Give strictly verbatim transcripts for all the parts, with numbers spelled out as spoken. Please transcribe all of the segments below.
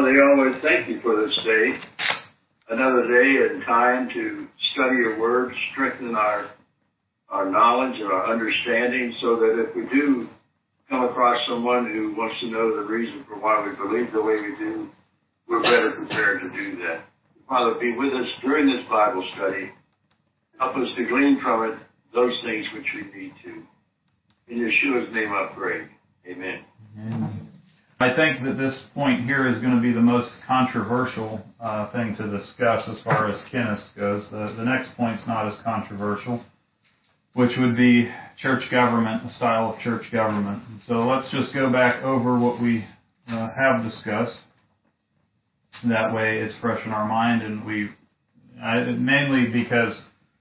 Father Yahweh, thank you for this day, another day and time to study your word, strengthen our our knowledge and our understanding, so that if we do come across someone who wants to know the reason for why we believe the way we do, we're better prepared to do that. Father, be with us during this Bible study. Help us to glean from it those things which we need to. In Yeshua's name I pray. Amen. Amen. I think that this point here is going to be the most controversial uh, thing to discuss as far as Kenneth goes. The, the next point's not as controversial, which would be church government, the style of church government. So let's just go back over what we uh, have discussed. That way it's fresh in our mind, and we, I, mainly because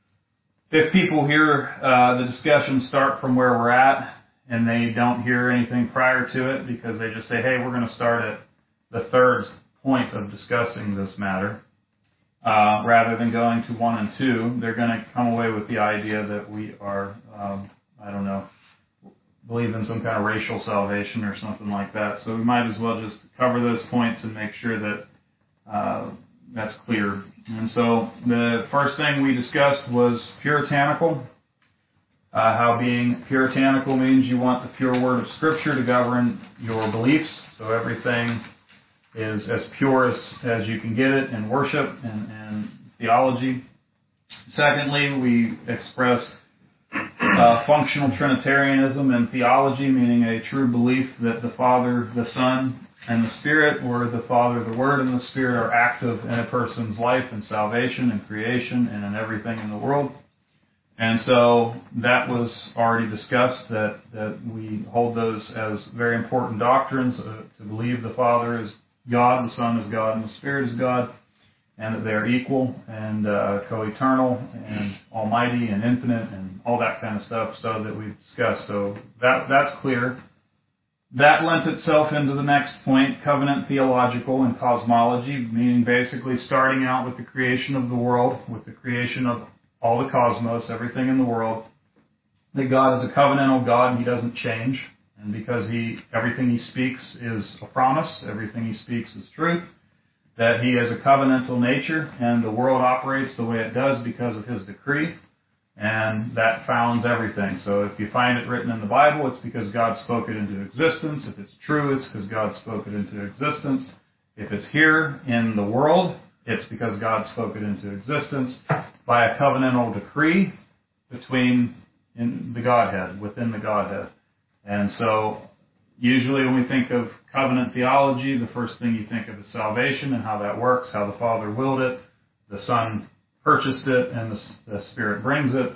if people hear uh, the discussion start from where we're at, and they don't hear anything prior to it, because they just say, hey, we're going to start at the third point of discussing this matter, uh, rather than going to one and two, they're going to come away with the idea that we are, um, I don't know, believe in some kind of racial salvation or something like that. So we might as well just cover those points and make sure that uh, that's clear. And so the first thing we discussed was puritanical. Uh, how being puritanical means you want the pure word of Scripture to govern your beliefs, so everything is as pure as, as you can get it in worship and, and theology. Secondly, we expressed uh, functional Trinitarianism in theology, meaning a true belief that the Father, the Son, and the Spirit, or the Father, the Word, and the Spirit are active in a person's life and salvation and creation and in everything in the world. And so that was already discussed, that, that we hold those as very important doctrines, uh, to believe the Father is God, the Son is God, and the Spirit is God, and that they are equal and uh, co-eternal and almighty and infinite and all that kind of stuff, so that we discussed. So that that's clear. That lent itself into the next point, covenant theological and cosmology, meaning basically starting out with the creation of the world, with the creation of all the cosmos, everything in the world, that God is a covenantal God and He doesn't change. And because He, everything He speaks is a promise, everything He speaks is truth, that He has a covenantal nature and the world operates the way it does because of His decree, and that founds everything. So if you find it written in the Bible, it's because God spoke it into existence. If it's true, it's because God spoke it into existence. If it's here in the world, it's because God spoke it into existence by a covenantal decree between in the Godhead, within the Godhead. And so usually when we think of covenant theology, the first thing you think of is salvation and how that works, how the Father willed it, the Son purchased it, and the, the Spirit brings it.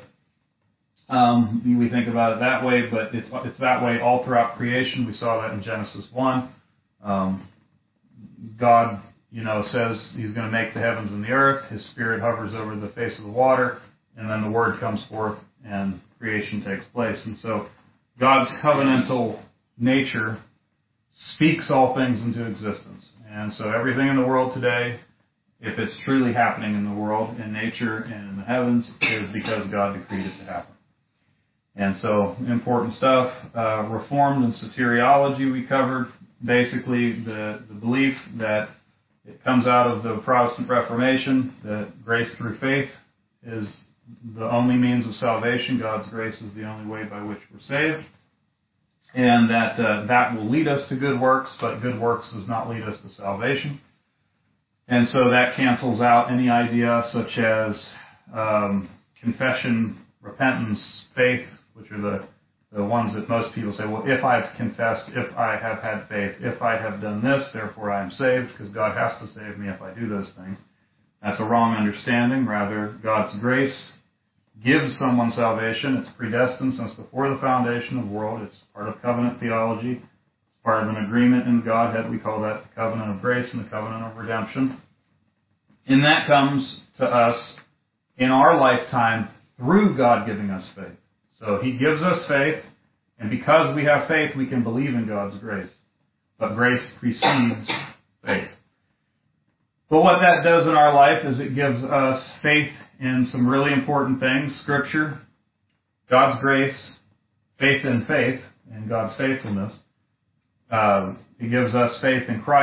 Um, we think about it that way, but it's, it's that way all throughout creation. We saw that in Genesis one. Um, God you know, says He's going to make the heavens and the earth. His Spirit hovers over the face of the water, and then the Word comes forth and creation takes place. And so God's covenantal nature speaks all things into existence. And so everything in the world today, if it's truly happening in the world, in nature, and in the heavens, is because God decreed it to happen. And so important stuff. Uh, Reformed and soteriology we covered. Basically the, the belief that it comes out of the Protestant Reformation, that grace through faith is the only means of salvation. God's grace is the only way by which we're saved. And that uh, that will lead us to good works, but good works does not lead us to salvation. And so that cancels out any idea such as um, confession, repentance, faith, which are the The ones that most people say, well, if I've confessed, if I have had faith, if I have done this, therefore I am saved, because God has to save me if I do those things. That's a wrong understanding. Rather, God's grace gives someone salvation. It's predestined since before the foundation of the world. It's part of covenant theology. It's part of an agreement in Godhead. We call that the covenant of grace and the covenant of redemption. And that comes to us in our lifetime through God giving us faith. So He gives us faith, and because we have faith, we can believe in God's grace. But grace precedes faith. But what that does in our life is it gives us faith in some really important things. Scripture, God's grace, faith in faith, and God's faithfulness. Uh, it gives us faith in Christ,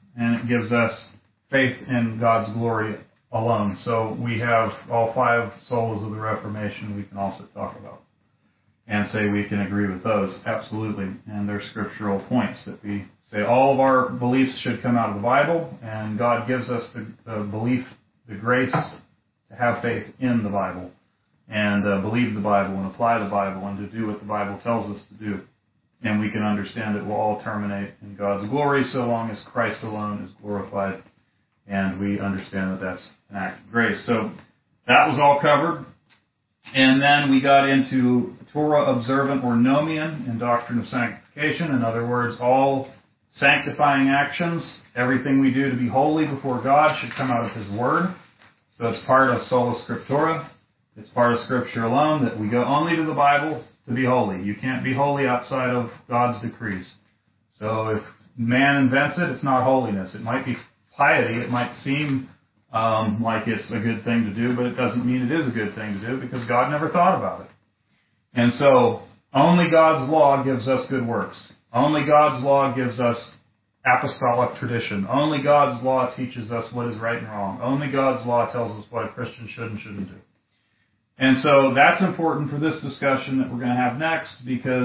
and it gives us faith in God's glory alone. So we have all five solas of the Reformation we can also talk about and say we can agree with those, absolutely. And there's scriptural points that we say all of our beliefs should come out of the Bible, and God gives us the, the belief, the grace to have faith in the Bible and uh, believe the Bible and apply the Bible and to do what the Bible tells us to do. And we can understand it will all terminate in God's glory so long as Christ alone is glorified. And we understand that that's an act of grace. So that was all covered. And then we got into Torah observant or nomian in doctrine of sanctification. In other words, all sanctifying actions, everything we do to be holy before God should come out of His Word. So it's part of sola scriptura. It's part of Scripture alone that we go only to the Bible to be holy. You can't be holy outside of God's decrees. So if man invents it, it's not holiness. It might be piety. It might seem um, like it's a good thing to do, but it doesn't mean it is a good thing to do because God never thought about it. And so only God's law gives us good works. Only God's law gives us apostolic tradition. Only God's law teaches us what is right and wrong. Only God's law tells us what a Christian should and shouldn't do. And so that's important for this discussion that we're going to have next, because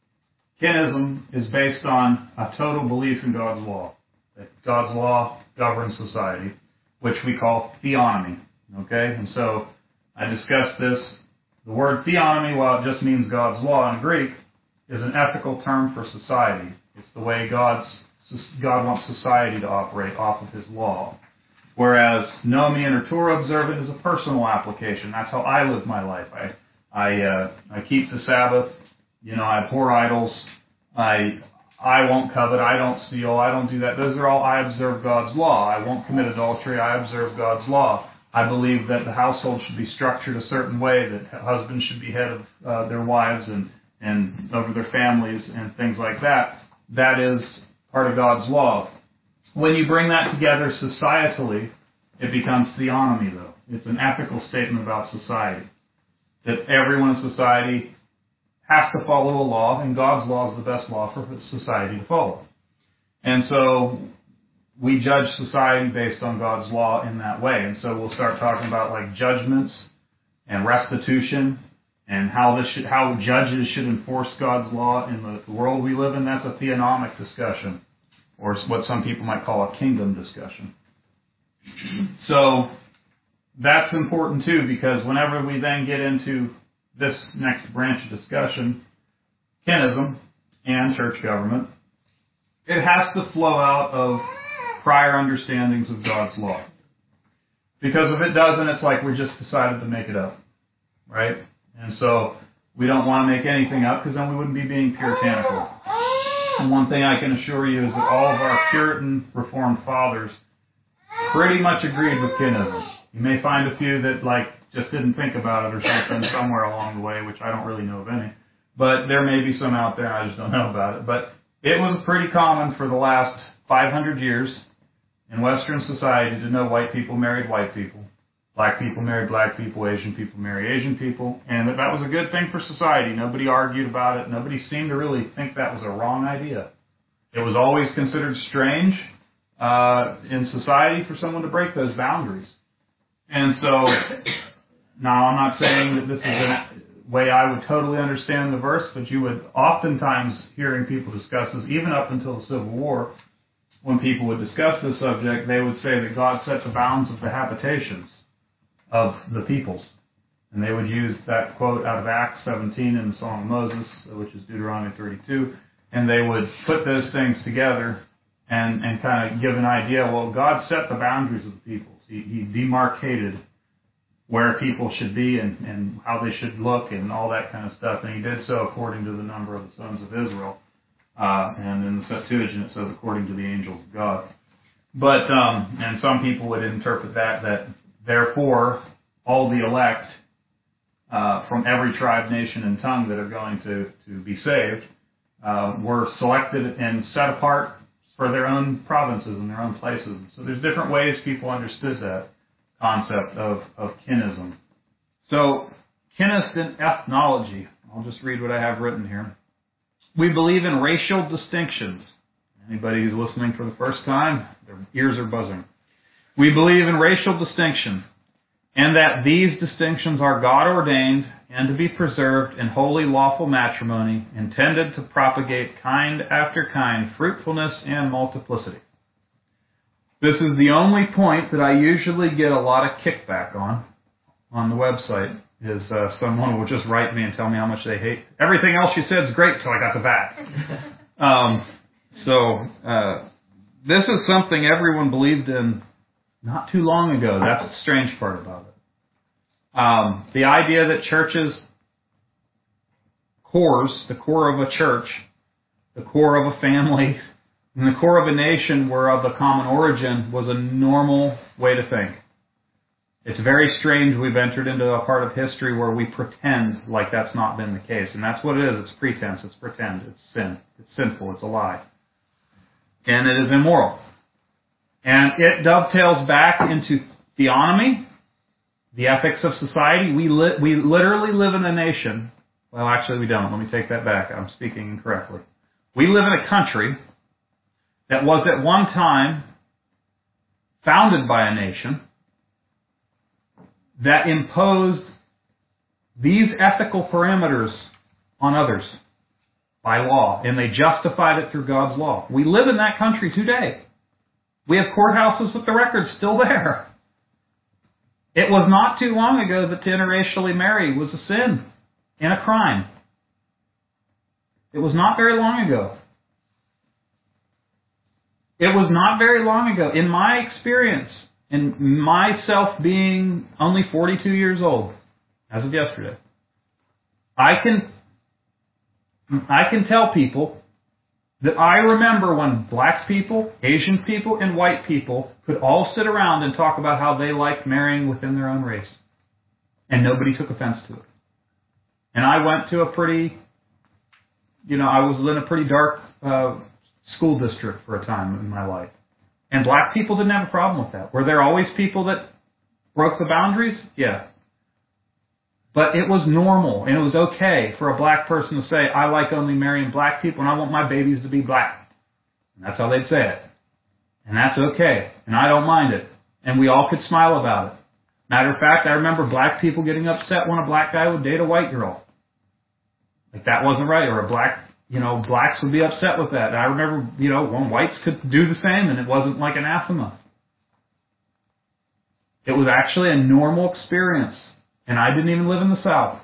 Kinism is based on a total belief in God's law. That God's law governs society, which we call theonomy. Okay? And so I discussed this. The word theonomy, while it just means God's law in Greek, is an ethical term for society. It's the way God's God wants society to operate off of His law. Whereas nomian or Torah observant is a personal application. That's how I live my life. I I uh, I keep the Sabbath. You know, I abhor idols. I I won't covet. I don't steal. I don't do that. Those are all I observe God's law. I won't commit adultery. I observe God's law. I believe that the household should be structured a certain way, that husbands should be head of uh, their wives and, and over their families and things like that. That is part of God's law. When you bring that together societally, it becomes theonomy, though. It's an ethical statement about society. That everyone in society has to follow a law, and God's law is the best law for society to follow. And so we judge society based on God's law in that way. And so we'll start talking about like judgments and restitution and how this should, how judges should enforce God's law in the, the world we live in. That's a theonomic discussion, or what some people might call a kingdom discussion. So that's important too, because whenever we then get into this next branch of discussion, Kinism and church government, it has to flow out of prior understandings of God's law. Because if it doesn't, it's like we just decided to make it up, right? And so we don't want to make anything up, because then we wouldn't be being puritanical. And one thing I can assure you is that all of our Puritan Reformed fathers pretty much agreed with Kinism. You may find a few that like just didn't think about it or something somewhere along the way, which I don't really know of any. But there may be some out there, I just don't know about it. But it was pretty common for the last five hundred years in Western society to know white people married white people, black people married black people, Asian people marry Asian people, and that that was a good thing for society. Nobody argued about it. Nobody seemed to really think that was a wrong idea. It was always considered strange uh, in society for someone to break those boundaries. And so, now I'm not saying that this is a way I would totally understand the verse, but you would oftentimes, hearing people discuss this, even up until the Civil War, when people would discuss this subject, they would say that God set the bounds of the habitations of the peoples. And they would use that quote out of Acts seventeen in the Song of Moses, which is Deuteronomy thirty-two, and they would put those things together and, and kind of give an idea, well, God set the boundaries of the peoples. He, he demarcated where people should be and, and how they should look and all that kind of stuff. And he did so according to the number of the sons of Israel. Uh, and in the Septuagint it says according to the angels of God. But, um, and some people would interpret that, that therefore all the elect uh, from every tribe, nation, and tongue that are going to, to be saved uh, were selected and set apart for their own provinces and their own places. So there's different ways people understood that concept of, of kinism. So, kinist in ethnology. I'll just read what I have written here. We believe in racial distinctions. Anybody who's listening for the first time, their ears are buzzing. We believe in racial distinction, and that these distinctions are God-ordained and to be preserved in holy lawful matrimony, intended to propagate kind after kind, fruitfulness and multiplicity. This is the only point that I usually get a lot of kickback on, on the website, is uh, someone will just write me and tell me how much they hate. Everything else you said is great till I got to that. um, so, uh, this is something everyone believed in not too long ago. That's the strange part about it. Um, the idea that churches, cores, the core of a church, the core of a family, and the core of a nation were of a common origin was a normal way to think. It's very strange we've entered into a part of history where we pretend like that's not been the case. And that's what it is. It's pretense. It's pretend. It's sin. It's sinful. It's a lie. And it is immoral. And it dovetails back into theonomy, the ethics of society. We li- we literally live in a nation. Well, actually, we don't. Let me take that back. I'm speaking incorrectly. We live in a country that was at one time founded by a nation that imposed these ethical parameters on others by law, and they justified it through God's law. We live in that country today. We have courthouses with the records still there. It was not too long ago that to interracially marry was a sin and a crime. It was not very long ago. It was not very long ago. In my experience, and myself being only forty-two years old, as of yesterday, I can I can tell people that I remember when black people, Asian people, and white people could all sit around and talk about how they liked marrying within their own race. And nobody took offense to it. And I went to a pretty, you know, I was in a pretty dark uh, school district for a time in my life. And black people didn't have a problem with that. Were there always people that broke the boundaries? Yeah. But it was normal, and it was okay for a black person to say, I like only marrying black people, and I want my babies to be black. And that's how they'd say it. And that's okay. And I don't mind it. And we all could smile about it. Matter of fact, I remember black people getting upset when a black guy would date a white girl. Like that wasn't right. Or a black, you know, blacks would be upset with that. And I remember, you know, when whites could do the same, and it wasn't like anathema. It was actually a normal experience. And I didn't even live in the South.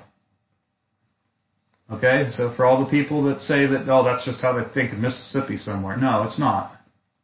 Okay? So for all the people that say that, oh, that's just how they think of Mississippi somewhere. No, it's not.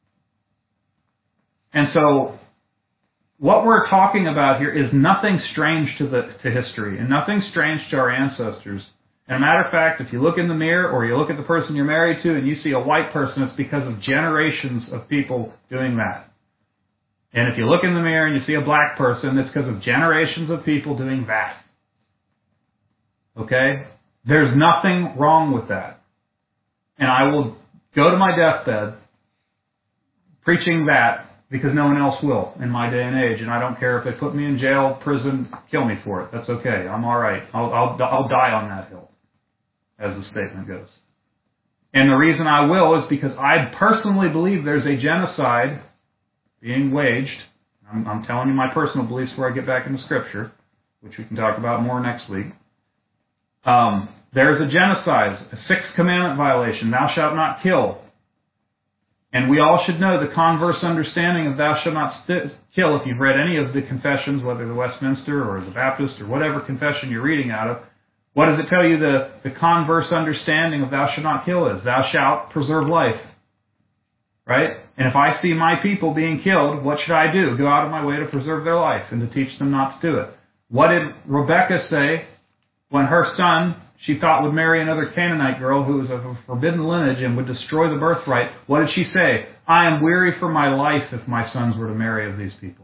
And so what we're talking about here is nothing strange to the to history and nothing strange to our ancestors. And a matter of fact, if you look in the mirror or you look at the person you're married to and you see a white person, it's because of generations of people doing that. And if you look in the mirror and you see a black person, it's because of generations of people doing that. Okay? There's nothing wrong with that. And I will go to my deathbed preaching that because no one else will in my day and age. And I don't care if they put me in jail, prison, kill me for it. That's okay. I'm all right. I'll, I'll, I'll die on that hill, as the statement goes. And the reason I will is because I personally believe there's a genocide being waged. I'm, I'm telling you my personal beliefs before I get back into Scripture, which we can talk about more next week. Um, there's a genocide, a Sixth Commandment violation, thou shalt not kill. And we all should know the converse understanding of thou shalt not st- kill if you've read any of the confessions, whether the Westminster or the Baptist or whatever confession you're reading out of. What does it tell you the, the converse understanding of thou shalt not kill is? Thou shalt preserve life. Right? And if I see my people being killed, what should I do? Go out of my way to preserve their life and to teach them not to do it. What did Rebekah say when her son, she thought, would marry another Canaanite girl who was of a forbidden lineage and would destroy the birthright? What did she say? I am weary for my life if my sons were to marry of these people.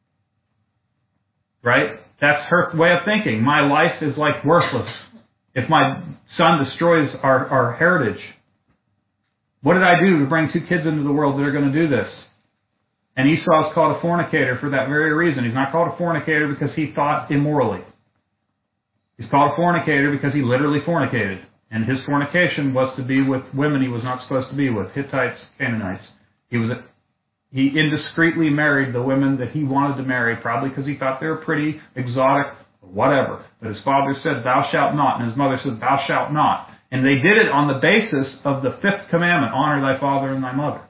Right? That's her way of thinking. My life is like worthless if my son destroys our, our heritage. What did I do to bring two kids into the world that are going to do this? And Esau is called a fornicator for that very reason. He's not called a fornicator because he thought immorally. He's called a fornicator because he literally fornicated. And his fornication was to be with women he was not supposed to be with, Hittites, Canaanites. He was a, he indiscreetly married the women that he wanted to marry, probably because he thought they were pretty, exotic, or whatever. But his father said, thou shalt not, and his mother said, thou shalt not. And they did it on the basis of the fifth commandment, honor thy father and thy mother.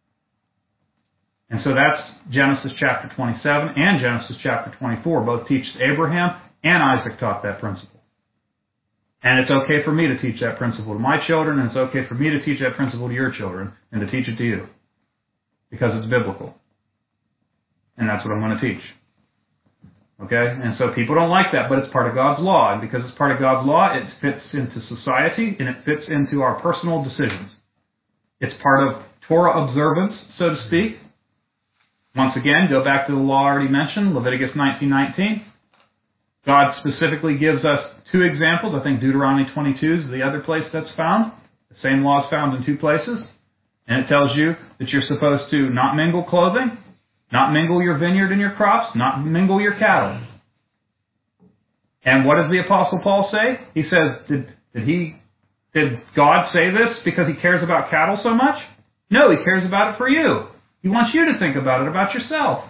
And so that's Genesis chapter twenty-seven and Genesis chapter twenty-four. Both teach Abraham and Isaac taught that principle. And it's okay for me to teach that principle to my children, and it's okay for me to teach that principle to your children, and to teach it to you. Because it's biblical. And that's what I'm going to teach. Okay? And so people don't like that, but it's part of God's law. And because it's part of God's law, it fits into society, and it fits into our personal decisions. It's part of Torah observance, so to speak. Once again, go back to the law already mentioned, Leviticus nineteen nineteen. God specifically gives us two examples. I think Deuteronomy twenty-two is the other place that's found. The same law is found in two places. And it tells you that you're supposed to not mingle clothing, not mingle your vineyard and your crops, not mingle your cattle. And what does the Apostle Paul say? He says, did, did he, did God say this because he cares about cattle so much? No, he cares about it for you. He wants you to think about it, about yourself.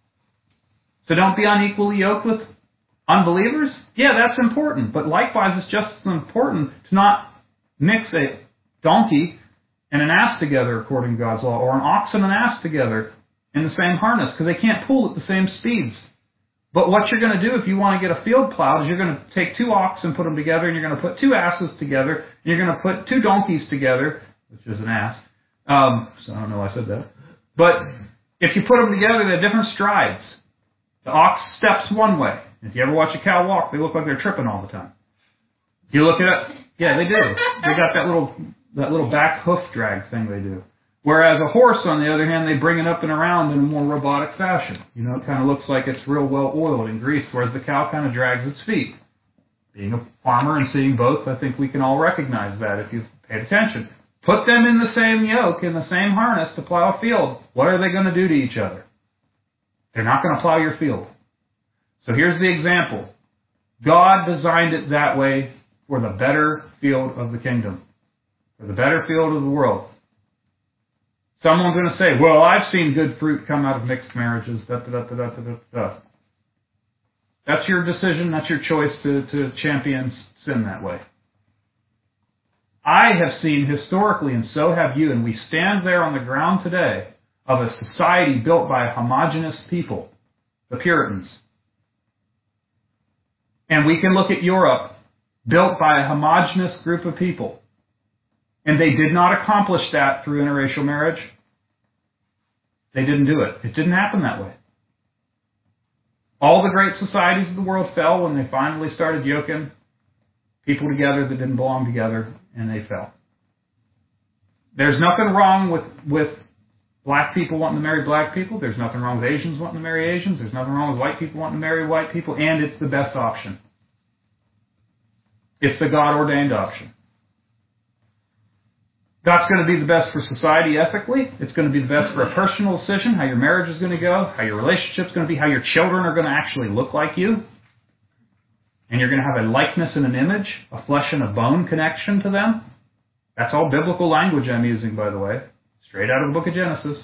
So don't be unequally yoked with unbelievers. Yeah, that's important. But likewise, it's just as important to not mix a donkey and an ass together according to God's law, or an ox and an ass together in the same harness, because they can't pull at the same speeds. But what you're going to do if you want to get a field plowed is you're going to take two ox and put them together, and you're going to put two asses together, and you're going to put two donkeys together, which is an ass. Um, so I don't know why I said that. But if you put them together, they're different strides. The ox steps one way. If you ever watch a cow walk, they look like they're tripping all the time. You look at it, yeah, they do. They got that little that little back hoof drag thing they do. Whereas a horse, on the other hand, they bring it up and around in a more robotic fashion. You know, it kind of looks like it's real well oiled and greased, whereas the cow kind of drags its feet. Being a farmer and seeing both, I think we can all recognize that if you've paid attention. Put them in the same yoke, in the same harness to plow a field. What are they going to do to each other? They're not going to plow your field. So here's the example. God designed it that way for the better field of the kingdom, for the better field of the world. Someone's going to say, well, I've seen good fruit come out of mixed marriages. Da, da, da, da, da, da, da. That's your decision. That's your choice to, to champion sin that way. I have seen historically, and so have you, and we stand there on the ground today of a society built by homogeneous people, the Puritans. And we can look at Europe, built by a homogeneous group of people. And they did not accomplish that through interracial marriage. They didn't do it. It didn't happen that way. All the great societies of the world fell when they finally started yoking people together that didn't belong together, and they fell. There's nothing wrong with, with black people wanting to marry black people. There's nothing wrong with Asians wanting to marry Asians. There's nothing wrong with white people wanting to marry white people, and it's the best option. It's the God-ordained option. That's going to be the best for society ethically. It's going to be the best for a personal decision, how your marriage is going to go, how your relationship's going to be, how your children are going to actually look like you. And you're going to have a likeness and an image, a flesh and a bone connection to them. That's all biblical language I'm using, by the way. Straight out of the book of Genesis.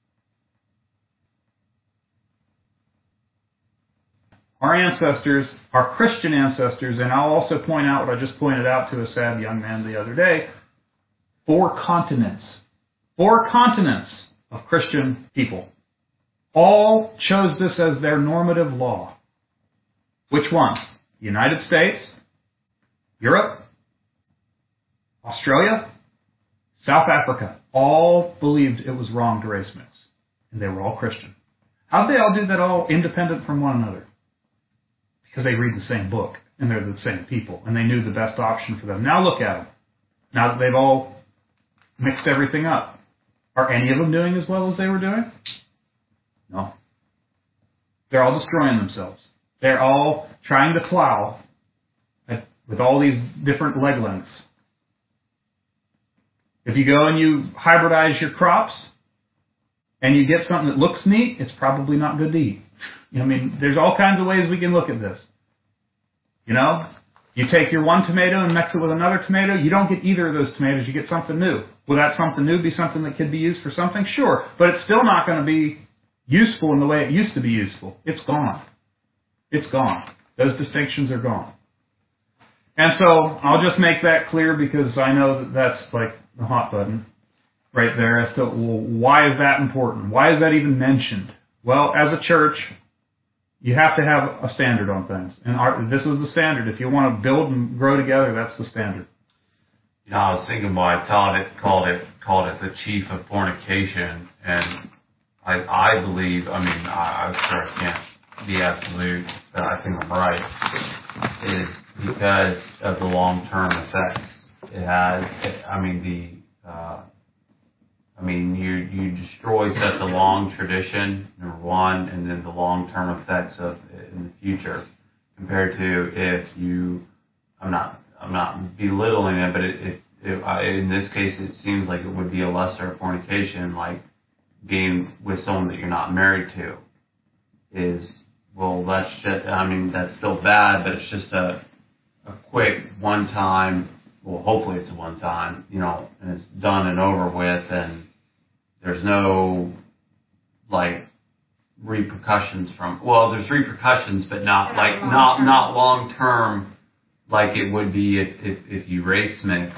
Our ancestors, our Christian ancestors, and I'll also point out what I just pointed out to a sad young man the other day, four continents, four continents of Christian people all chose this as their normative law. Which one? The United States, Europe, Australia, South Africa, all believed it was wrong to race mix. And they were all Christian. How did they all do that all independent from one another? Because they read the same book, and they're the same people, and they knew the best option for them. Now look at them. Now that they've all mixed everything up. Are any of them doing as well as they were doing? No. They're all destroying themselves. They're all trying to plow at, with all these different leg lengths. If you go and you hybridize your crops and you get something that looks neat, it's probably not good to eat. I mean, there's all kinds of ways we can look at this. You know? You take your one tomato and mix it with another tomato, you don't get either of those tomatoes, you get something new. Will that something new be something that could be used for something? Sure, but it's still not going to be useful in the way it used to be useful. It's gone. It's gone. Those distinctions are gone. And so I'll just make that clear because I know that that's like the hot button right there as to, well, why is that important? Why is that even mentioned? Well, as a church, you have to have a standard on things. And our, this is the standard. If you want to build and grow together, that's the standard. You know, I was thinking why Todd it, called it called it the chief of fornication. And I, I believe, I mean, I, I'm sure I can't be absolute, but I think I'm right, is because of the long-term effects it has. I mean, the, uh, I mean, you you destroy such a long tradition, number one, and then the long-term effects of it in the future, compared to if you, I'm not I'm not belittling it, but it, it, it I, in this case it seems like it would be a lesser fornication, like being with someone that you're not married to, is, well, that's just, I mean, that's still bad, but it's just a a quick one time, well, hopefully it's a one time, you know, and it's done and over with, and there's no, like, repercussions from, well, there's repercussions, but not, like, not, not long term, like it would be if, if, if you race mix.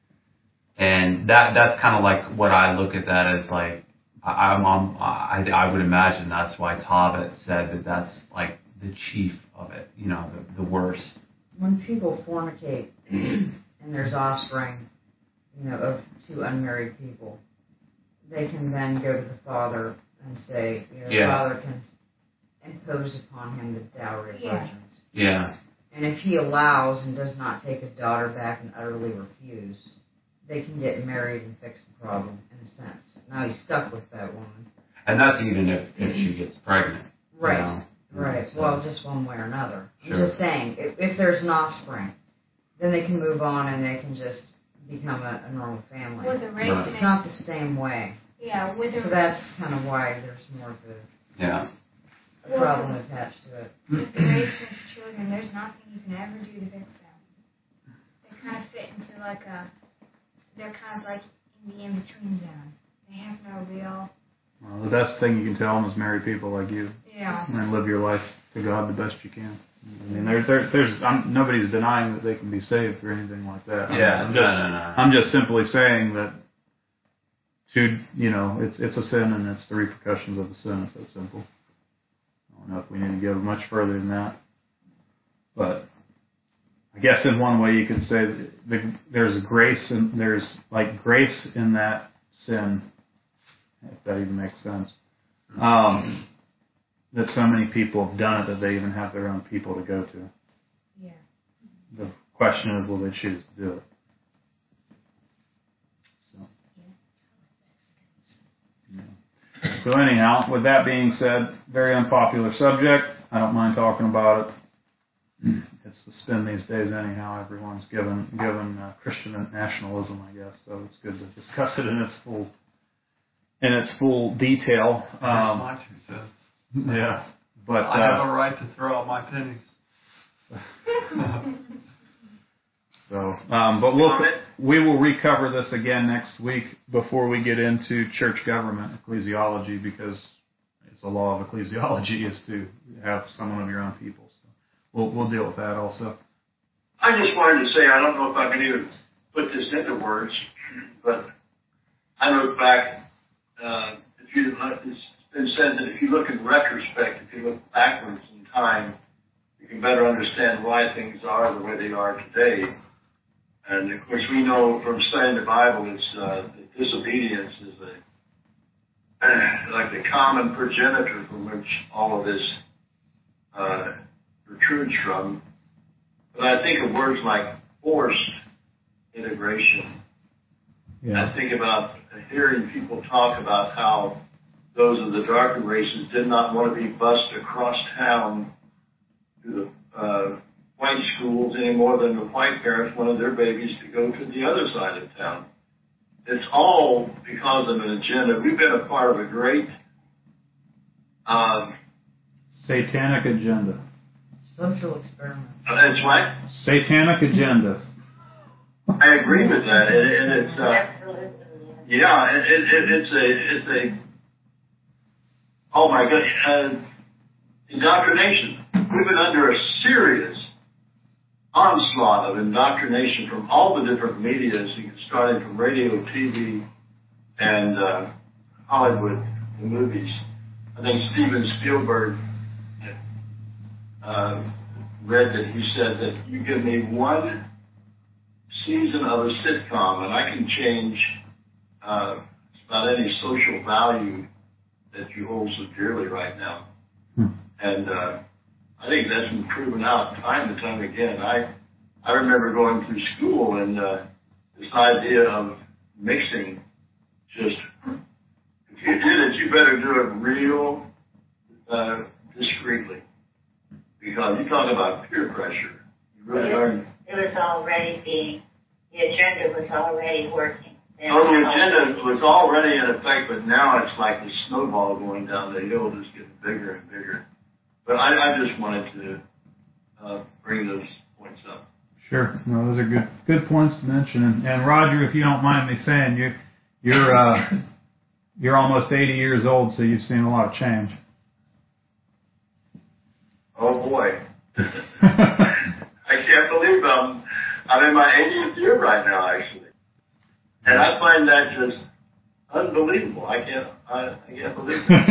And that, that's kind of like what I look at that as, like, I, I'm, I'm, I, I would imagine that's why Tobbit said that that's, like, the chief of it, you know, the, the worst. When people fornicate and there's offspring, you know, of two unmarried people, they can then go to the father and say, you know, the yeah. father can impose upon him the dowry of Yeah. virgins. Yeah. And if he allows and does not take his daughter back and utterly refuse, they can get married and fix the problem, in a sense. Now he's stuck with that woman. And that's even if, if she gets pregnant. Right. You know? Right. So, well, just one way or another. Sure. I'm just saying, if, if there's an offspring, then they can move on and they can just become a, a normal family. With a race Right. It's not the same way. Yeah, with a So that's kind of why there's more of a, yeah. a problem attached to it. with the race mixed children, there's nothing you can ever do to fix them. They kind of fit into like a, they're kind of like in the in-between zone. They have no real. Well, the best thing you can tell them is marry people like you. Yeah. And live your life to God the best you can. I mean, there's, there, there's, I'm, nobody's denying that they can be saved or anything like that. Yeah, I'm no, just, no, no. I'm just simply saying that, to, you know, it's it's a sin and it's the repercussions of the sin. It's that simple. I don't know if we need to go much further than that, but I guess in one way you could say that the, there's grace and there's like grace in that sin, if that even makes sense. Um, that so many people have done it that they even have their own people to go to. Yeah. The question is, will they choose to do it? So, yeah. So anyhow, with that being said, very unpopular subject. I don't mind talking about it. It's the spin these days anyhow. Everyone's given given uh, Christian nationalism, I guess. So it's good to discuss it in its full in its full detail. Um, my two cents. Yeah, but I uh, have a right to throw out my pennies. so, um, but we'll we will recover this again next week before we get into church government ecclesiology, because it's a law of ecclesiology is to have someone of your own people. So we'll we'll deal with that also. I just wanted to say, I don't know if I can even put this into words, but I look back, uh, if you it's been said that if you look in retrospect, if you look backwards in time, you can better understand why things are the way they are today. And of course, we know from studying the Bible, it's uh, that disobedience is a, like the common progenitor from which all of this uh, protrudes from. But I think of words like forced integration. Yeah. I think about hearing people talk about how those of the darker races did not want to be bused across town to the uh, white schools any more than the white parents wanted their babies to go to the other side of town. It's all because of an agenda. We've been a part of a great um, satanic agenda. Social experiment. That's right. Satanic agenda. I agree with that, and, and it's uh, Absolutely. yeah, it, it, it, it's a it's a oh my God, uh, indoctrination. We've been under a serious onslaught of indoctrination from all the different medias, starting from radio, T V, and uh, Hollywood, the movies. I think Steven Spielberg uh, read that he said that you give me one season of a sitcom and I can change uh, about any social value that you hold so dearly right now. Hmm. And uh, I think that's been proven out time and time again. I I remember going through school and uh, this idea of mixing, just if you did it, you better do it real uh, discreetly, because you talk about peer pressure. You really it, are. It was already being, the agenda was already working. Oh, the agenda was already in effect, but now it's like the snowball going down the hill, just getting bigger and bigger. But I, I just wanted to uh, bring those points up. Sure. No, those are good good points to mention. And, and Roger, if you don't mind me saying, you you're uh, you're almost eighty years old, so you've seen a lot of change. Oh boy, I can't believe I'm I'm in my eightieth year right now, actually, and I find that just unbelievable. I can't I, I can't believe it.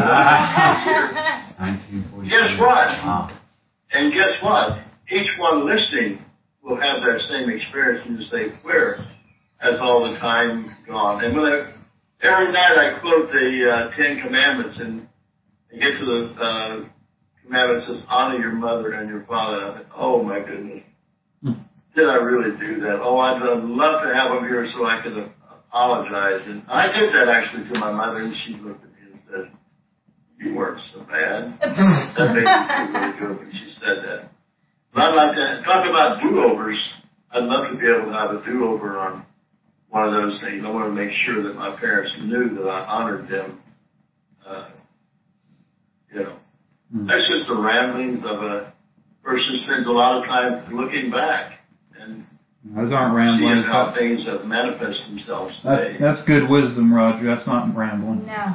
nineteen forty. Guess what? Wow. And guess what? Each one listening will have that same experience and just say, where has all the time gone? And when I, every night I quote the uh, Ten Commandments and I get to the uh, commandment that says, honor your mother and your father. I think, oh my goodness. Did I really do that? Oh, I'd love to have them here so I could apologize. And I did that actually to my mother, and she looked at me and said, you weren't so bad. That made me feel really good when she said that. But I'd like to talk about do-overs. I'd love to be able to have a do-over on one of those things. I want to make sure that my parents knew that I honored them. Uh, you know, mm. That's just the ramblings of a person who spends a lot of time looking back and those aren't ramblings. Seeing how things have manifested themselves That's, today. that's good wisdom, Roger. That's not rambling. No.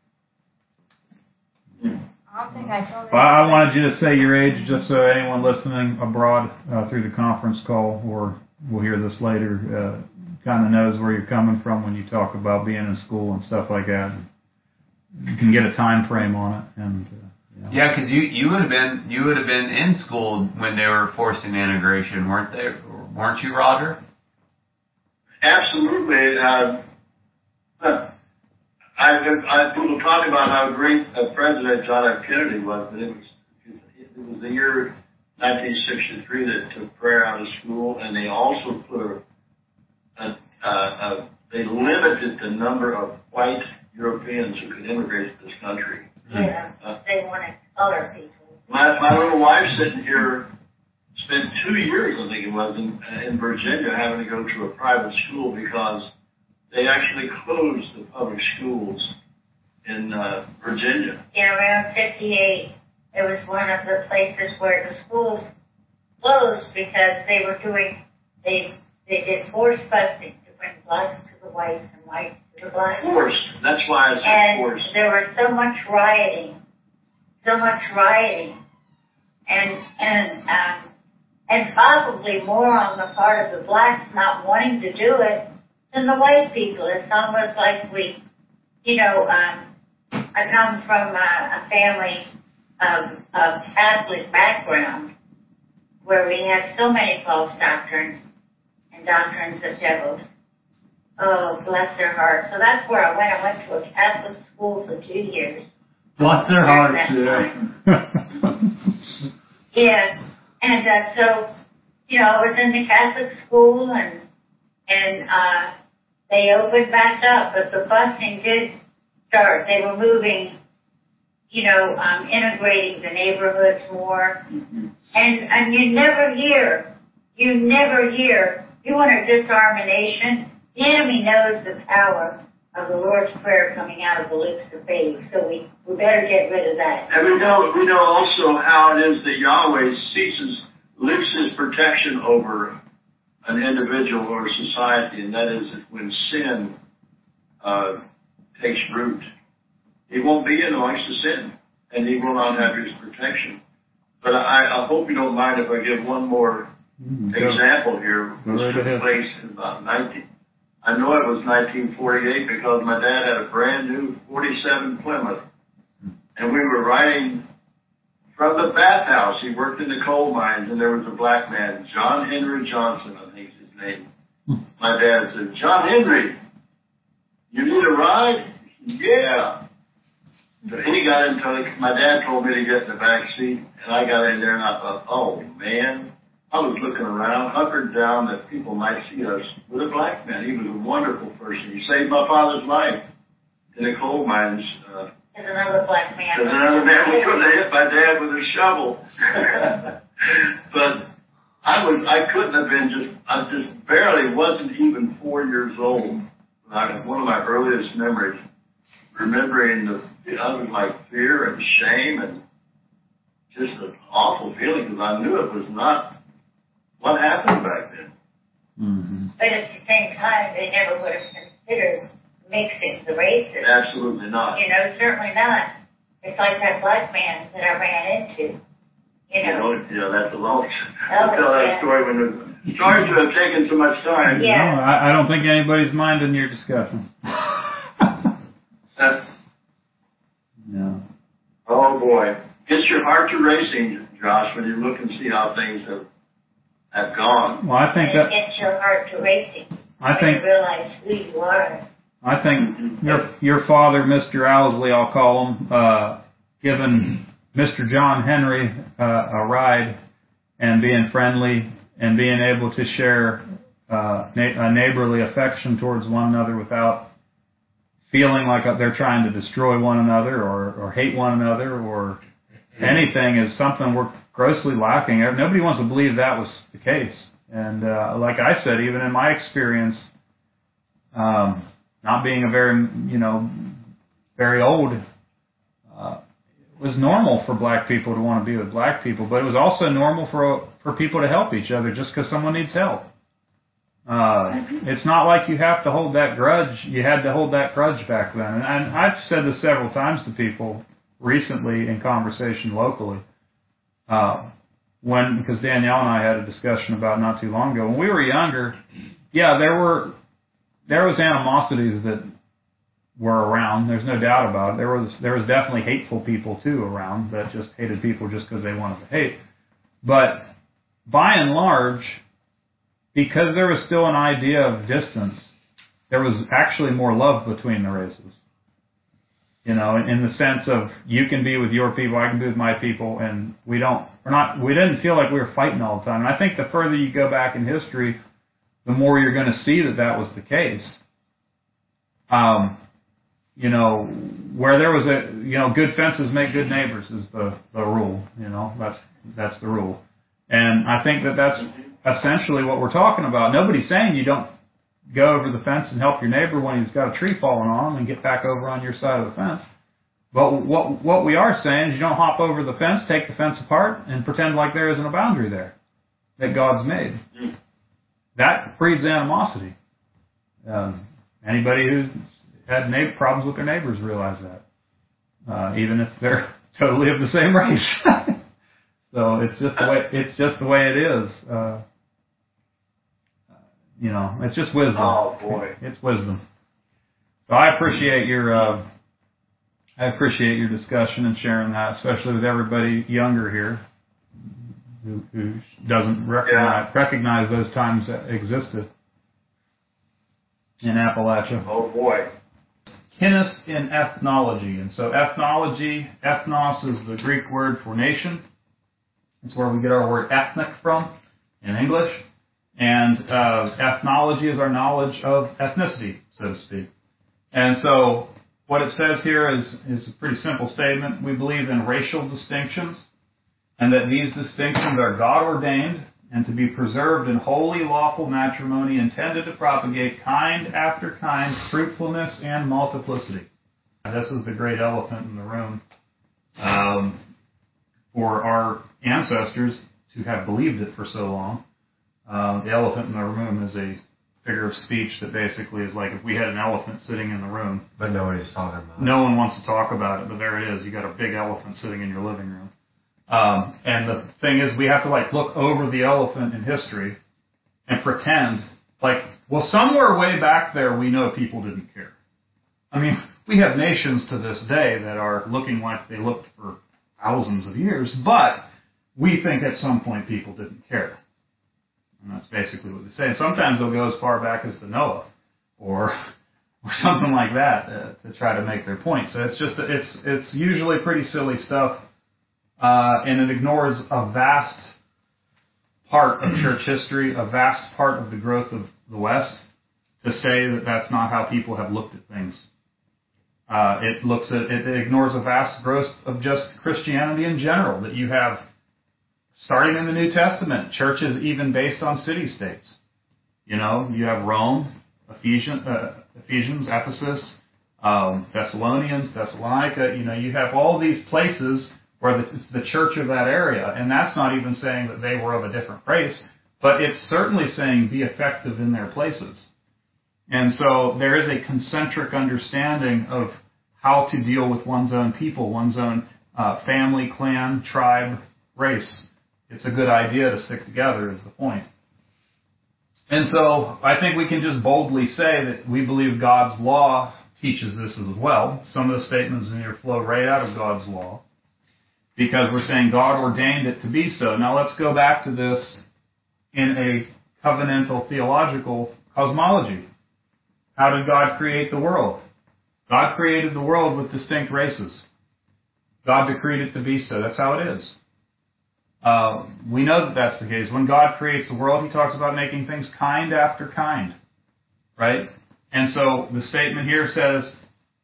I don't think I told Well, I wanted you to say your age just so anyone listening abroad uh, through the conference call, or we'll hear this later, uh, kind of knows where you're coming from when you talk about being in school and stuff like that. You can get a time frame on it, and uh, you know. Yeah, because you you would have been you would have been in school when they were forcing integration, weren't they? Weren't you, Roger? Absolutely. Uh, I, I, people talk about how great a president John F. Kennedy was, but it was it was the year nineteen sixty-three that took prayer out of school, and they also put a, a, a, a they limited the number of white Europeans who could immigrate to this country. Yeah, uh, they wanted color people. My my little wife sitting here spent two years, I think it was, in, in Virginia, having to go to a private school because they actually closed the public schools in uh, Virginia. Yeah, around fifty-eight, it was one of the places where the schools closed because they were doing, they they did forced busing to bring blacks to the whites and whites to the blacks. Forced. That's why I said and forced. And there was so much rioting, so much rioting, and and um, and probably more on the part of the blacks not wanting to do it than the white people. It's almost like we, you know, um, I come from a, a family of, of Catholic background where we had so many false doctrines and doctrines of devils. Oh, bless their hearts. So that's where I went. I went to a Catholic school for two years. Bless their hearts, yeah. Yeah. And uh, so, you know, I was in the Catholic school and, and, uh, they opened back up, but the busing did start. They were moving, you know, um, integrating the neighborhoods more. Mm-hmm. And and you never hear, you never hear, you want to disarm a nation, the enemy knows the power of the Lord's Prayer coming out of the lips of babes. So we, we better get rid of that. And we know, we know also how it is that Yahweh ceases, lifts his protection over an individual or society, and that is that when sin uh, takes root, he won't be in amongst the sin, and he will not have his protection. But I, I hope you don't mind if I give one more mm, example here, which took place in about nineteen. I know it was nineteen forty-eight because my dad had a brand new forty-seven Plymouth, and we were riding from the bathhouse. He worked in the coal mines, and there was a black man, John Henry Johnson, I think is his name. My dad said, "John Henry, you need a ride?" "Yeah." So he got into it. My dad told me to get in the back seat, and I got in there, and I thought, oh, man. I was looking around, hunkered down, that people might see us with a black man. He was a wonderful person. He saved my father's life in the coal mines. Uh, There's another black man. There's another man was going to hit my dad with a shovel. But I was, I couldn't have been just, I just barely wasn't even four years old. I, one of my earliest memories, remembering the, I was like fear and shame and just an awful feeling because I knew it was not what happened back then. Mm-hmm. But at the same time, they never would have considered mixing the races. Absolutely not. You know, certainly not. It's like that black man that I ran into. You know. You know yeah, that's a long. Oh, I'll tell that yeah. story when it's. Sorry to have taken so much time. Yeah. No, I, I don't think anybody's minding your discussion. That's. No. Oh boy, gets your heart to racing, Josh, when you look and see how things have. have gone. Well, I think and that it gets your heart to racing. I when think you realize who you are. I think your your father, Mister Owsley, I'll call him, uh, giving Mister John Henry uh, a ride and being friendly and being able to share uh, na- a neighborly affection towards one another without feeling like they're trying to destroy one another or, or hate one another or anything is something we're grossly lacking. Nobody wants to believe that was the case. And uh, like I said, even in my experience, um, not being a very, you know, very old, uh, it was normal for black people to want to be with black people, but it was also normal for for people to help each other just because someone needs help. Uh, it's not like you have to hold that grudge. You had to hold that grudge back then. And, and I've said this several times to people recently in conversation locally. Uh, when, because Danielle and I had a discussion about not too long ago. When we were younger, yeah, there were, there was animosities that were around. There's no doubt about it. There was, there was definitely hateful people too around that just hated people just because they wanted to hate. But by and large, because there was still an idea of distance, there was actually more love between the races. You know, in the sense of you can be with your people, I can be with my people, and we don't, we're not, we didn't feel like we were fighting all the time. And I think the further you go back in history, the more you're going to see that that was the case. Um, you know, where there was a, you know, good fences make good neighbors is the, the rule. You know, that's that's the rule. And I think that that's essentially what we're talking about. Nobody's saying you don't go over the fence and help your neighbor when he's got a tree falling on him and get back over on your side of the fence. But what what we are saying is you don't hop over the fence, take the fence apart, and pretend like there isn't a boundary there that God's made. That breeds animosity. Um, anybody who's had neighbor problems with their neighbors realize that, uh, even if they're totally of the same race. So it's just the way it's just the way it is. Uh, You know, it's just wisdom. Oh boy, it's wisdom. So I appreciate your, uh, I appreciate your discussion and sharing that, especially with everybody younger here, who, who doesn't recognize yeah. recognize those times that existed in Appalachia. Oh boy. Kinnis in ethnology, and so ethnology, ethnos is the Greek word for nation. It's where we get our word ethnic from in English. And uh, ethnology is our knowledge of ethnicity, so to speak. And so what it says here is, is a pretty simple statement. We believe in racial distinctions and that these distinctions are God-ordained and to be preserved in holy, lawful matrimony intended to propagate kind after kind, fruitfulness and multiplicity. This is the great elephant in the room um, for our ancestors to have believed it for so long. Um, the elephant in the room is a figure of speech that basically is like if we had an elephant sitting in the room. But nobody's talking about it. No one wants to talk about it, but there it is. You got a big elephant sitting in your living room. Um, and the thing is, we have to like look over the elephant in history and pretend like, well, somewhere way back there, we know people didn't care. I mean, we have nations to this day that are looking like they looked for thousands of years, but we think at some point people didn't care. And that's basically what they say. And sometimes they'll go as far back as to Noah or, or something like that uh, to try to make their point. So it's just, it's, it's usually pretty silly stuff. Uh, and it ignores a vast part of church history, a vast part of the growth of the West, to say that that's not how people have looked at things. Uh, it looks at, it ignores a vast growth of just Christianity in general, that you have, starting in the New Testament, churches even based on city-states. You know, you have Rome, Ephesians, uh, Ephesians Ephesus, um, Thessalonians, Thessalonica. You know, you have all these places where it's the church of that area, and that's not even saying that they were of a different race, but it's certainly saying be effective in their places. And so there is a concentric understanding of how to deal with one's own people, one's own uh, family, clan, tribe, race. It's a good idea to stick together is the point. And so I think we can just boldly say that we believe God's law teaches this as well. Some of the statements in here flow right out of God's law, because we're saying God ordained it to be so. Now let's go back to this in a covenantal theological cosmology. How did God create the world? God created the world with distinct races. God decreed it to be so. That's how it is. Uh, we know that that's the case. When God creates the world, he talks about making things kind after kind. Right? And so the statement here says,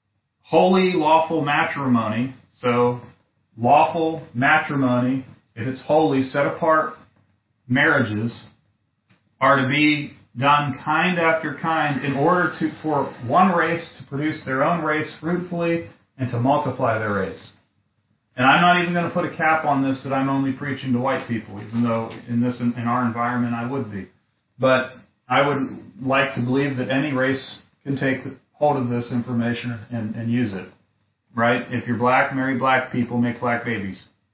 holy, lawful matrimony. So lawful matrimony, if it's holy, set apart marriages, are to be done kind after kind in order to for one race to produce their own race fruitfully and to multiply their race. And I'm not even going to put a cap on this that I'm only preaching to white people, even though in this in our environment I would be. But I would like to believe that any race can take hold of this information and, and use it. Right? If you're black, marry black people, make black babies.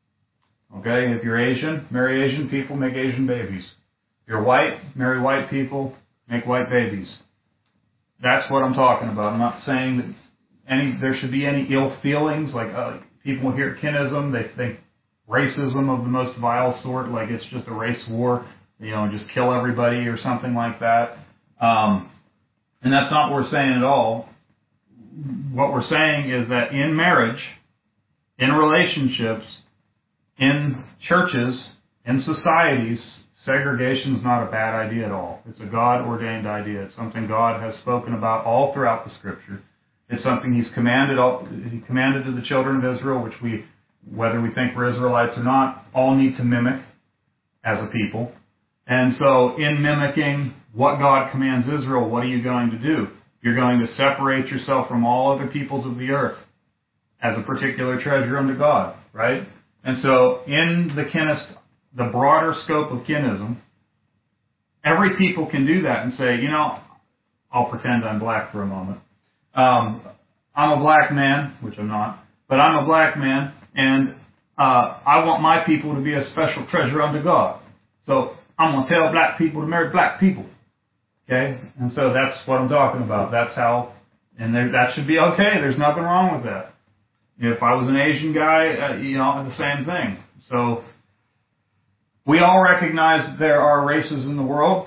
Okay? If you're Asian, marry Asian people, make Asian babies. If you're white, marry white people, make white babies. That's what I'm talking about. I'm not saying that any there should be any ill feelings, like uh, people hear kinism, they think racism of the most vile sort, like it's just a race war, you know, just kill everybody or something like that. Um, and that's not what we're saying at all. What we're saying is that in marriage, in relationships, in churches, in societies, segregation is not a bad idea at all. It's a God-ordained idea. It's something God has spoken about all throughout the Scripture. It's something He's commanded. He commanded to the children of Israel, which we, whether we think we're Israelites or not, all need to mimic as a people. And so, in mimicking what God commands Israel, what are you going to do? You're going to separate yourself from all other peoples of the earth as a particular treasure unto God, right? And so, in the kinist, the broader scope of kinism, every people can do that and say, you know, I'll pretend I'm black for a moment. Um, I'm a black man, which I'm not, but I'm a black man, and uh, I want my people to be a special treasure unto God. So I'm going to tell black people to marry black people. Okay? And so that's what I'm talking about. That's how, and there, that should be okay. There's nothing wrong with that. If I was an Asian guy, uh, you know, the same thing. So we all recognize that there are races in the world.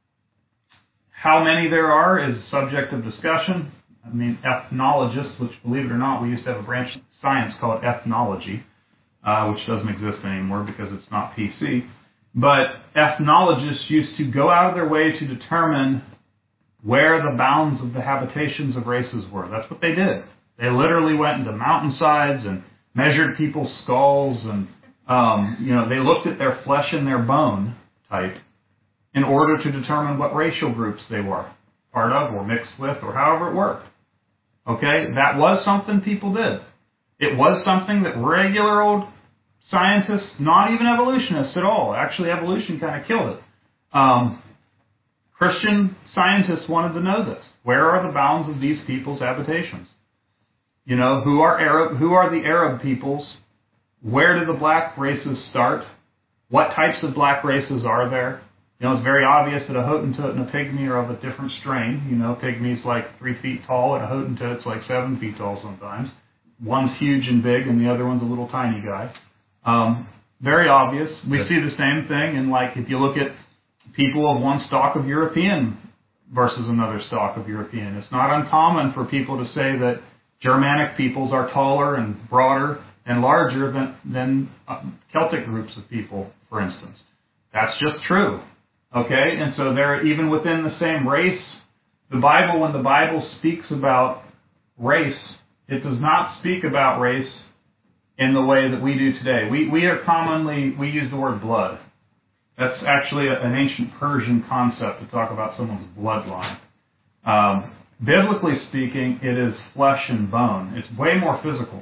How many there are is subject of discussion. I mean, ethnologists, which, believe it or not, we used to have a branch of science called ethnology, uh, which doesn't exist anymore because it's not P C. But ethnologists used to go out of their way to determine where the bounds of the habitations of races were. That's what they did. They literally went into mountainsides and measured people's skulls, and um, you know, they looked at their flesh and their bone type in order to determine what racial groups they were part of or mixed with or however it worked. Okay? That was something people did. It was something that regular old scientists, not even evolutionists at all, actually evolution kind of killed it. Um, Christian scientists wanted to know this. Where are the bounds of these people's habitations? You know, who are Arab? Who are the Arab peoples? Where do the black races start? What types of black races are there? You know, it's very obvious that a Hottentot and a Pygmy are of a different strain. You know, Pygmy's like three feet tall, and a Hottentot's like seven feet tall sometimes. One's huge and big, and the other one's a little tiny guy. Um, very obvious. We see the same thing, and like if you look at people of one stock of European versus another stock of European, it's not uncommon for people to say that Germanic peoples are taller and broader and larger than, than uh, Celtic groups of people, for instance. That's just true. Okay? And so they're even within the same race. The Bible, when the Bible speaks about race, it does not speak about race in the way that we do today. We, we are commonly, we use the word blood. That's actually a, an ancient Persian concept to talk about someone's bloodline. Um, biblically speaking, it is flesh and bone. It's way more physical.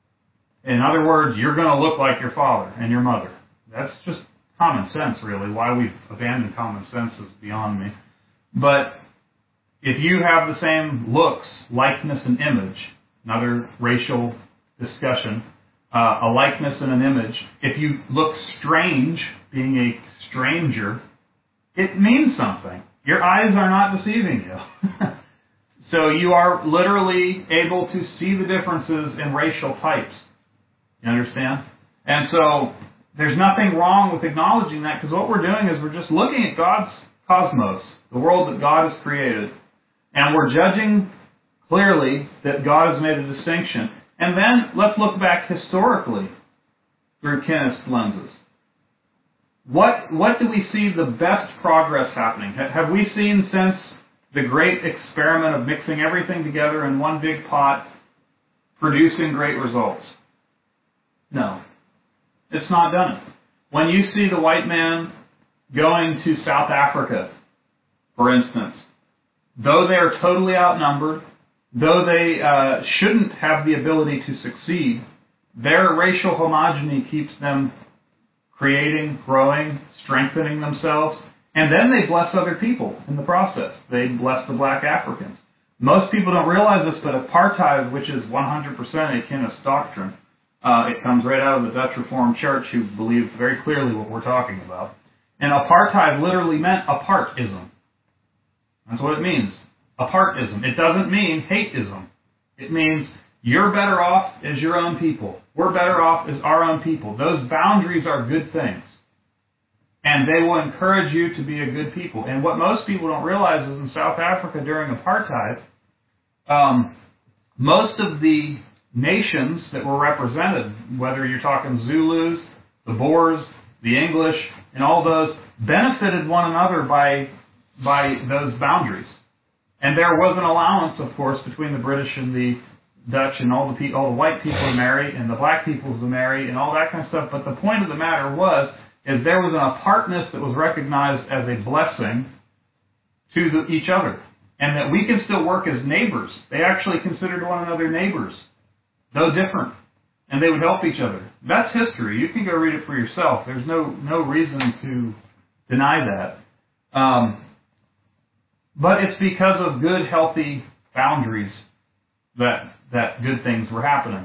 In other words, you're going to look like your father and your mother. That's just common sense, really. Why we've abandoned common sense is beyond me. But if you have the same looks, likeness, and image, another racial discussion, uh, a likeness and an image, if you look strange, being a stranger, it means something. Your eyes are not deceiving you. So you are literally able to see the differences in racial types. You understand? And so there's nothing wrong with acknowledging that, because what we're doing is we're just looking at God's cosmos, the world that God has created, and we're judging clearly that God has made a distinction. And then let's look back historically through Kenneth's lenses. What what do we see the best progress happening? Have we seen since the great experiment of mixing everything together in one big pot, producing great results? No. It's not done it. When you see the white man going to South Africa, for instance, though they are totally outnumbered, though they uh, shouldn't have the ability to succeed, their racial homogeny keeps them creating, growing, strengthening themselves, and then they bless other people in the process. They bless the black Africans. Most people don't realize this, but apartheid, which is one hundred percent a Kenneth's doctrine, uh, it comes right out of the Dutch Reformed Church, who believe very clearly what we're talking about. And apartheid literally meant apartism. That's what it means. Apartism. It doesn't mean hateism. It means you're better off as your own people. We're better off as our own people. Those boundaries are good things. And they will encourage you to be a good people. And what most people don't realize is in South Africa during apartheid, um, most of the nations that were represented, whether you're talking Zulus, the Boers, the English, and all those, benefited one another by, by those boundaries. And there was an allowance, of course, between the British and the Dutch and all the pe- all the white people to marry and the black people to marry and all that kind of stuff. But the point of the matter was, is there was an apartness that was recognized as a blessing to the, each other. And that we can still work as neighbors. They actually considered one another neighbors, though different. And they would help each other. That's history. You can go read it for yourself. There's no, no reason to deny that. Um, but it's because of good, healthy boundaries that that good things were happening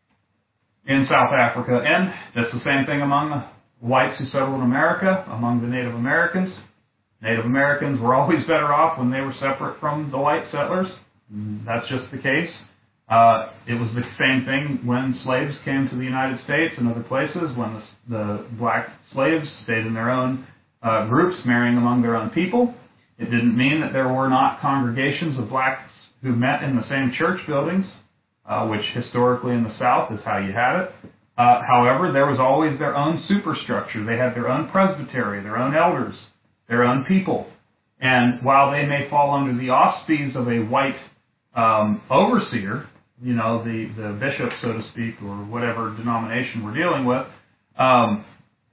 in South Africa. And that's the same thing among the whites who settled in America, among the Native Americans. Native Americans were always better off when they were separate from the white settlers. That's just the case. Uh, it was the same thing when slaves came to the United States and other places, when the, the black slaves stayed in their own uh, groups, marrying among their own people. It didn't mean that there were not congregations of blacks who met in the same church buildings, uh, which historically in the South is how you had it. Uh, however, there was always their own superstructure. They had their own presbytery, their own elders, their own people. And while they may fall under the auspices of a white um, overseer, you know, the, the bishop, so to speak, or whatever denomination we're dealing with, um,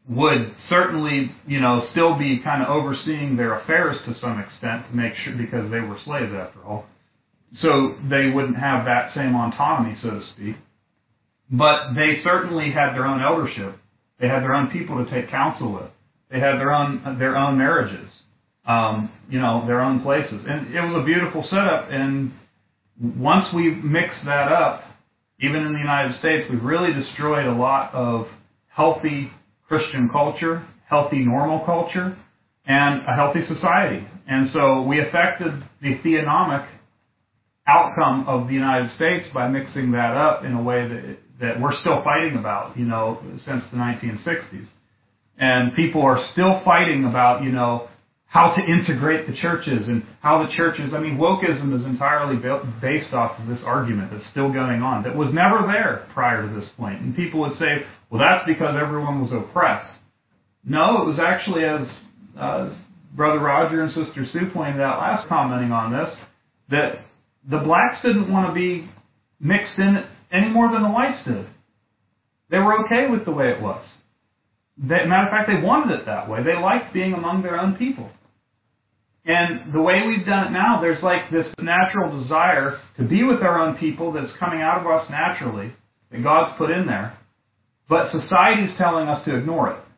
would certainly, you know, still be kind of overseeing their affairs to some extent to make sure, because they were slaves after all. So they wouldn't have that same autonomy, so to speak. But they certainly had their own eldership. They had their own people to take counsel with. They had their own their own marriages, um, you know, their own places. And it was a beautiful setup. And once we mixed that up, even in the United States, we've really destroyed a lot of healthy Christian culture, healthy normal culture, and a healthy society. And so we affected the theonomic outcome of the United States by mixing that up in a way that that we're still fighting about, you know, since the nineteen sixties. And people are still fighting about, you know, how to integrate the churches and how the churches, I mean, wokeism is entirely built, based off of this argument that's still going on that was never there prior to this point. And people would say, well, that's because everyone was oppressed. No, it was actually, as uh, Brother Roger and Sister Sue pointed out last commenting on this, that the blacks didn't want to be mixed in any more than the whites did. They were okay with the way it was. They, matter of fact, they wanted it that way. They liked being among their own people. And the way we've done it now, there's like this natural desire to be with our own people that's coming out of us naturally, that God's put in there. But society's telling us to ignore it.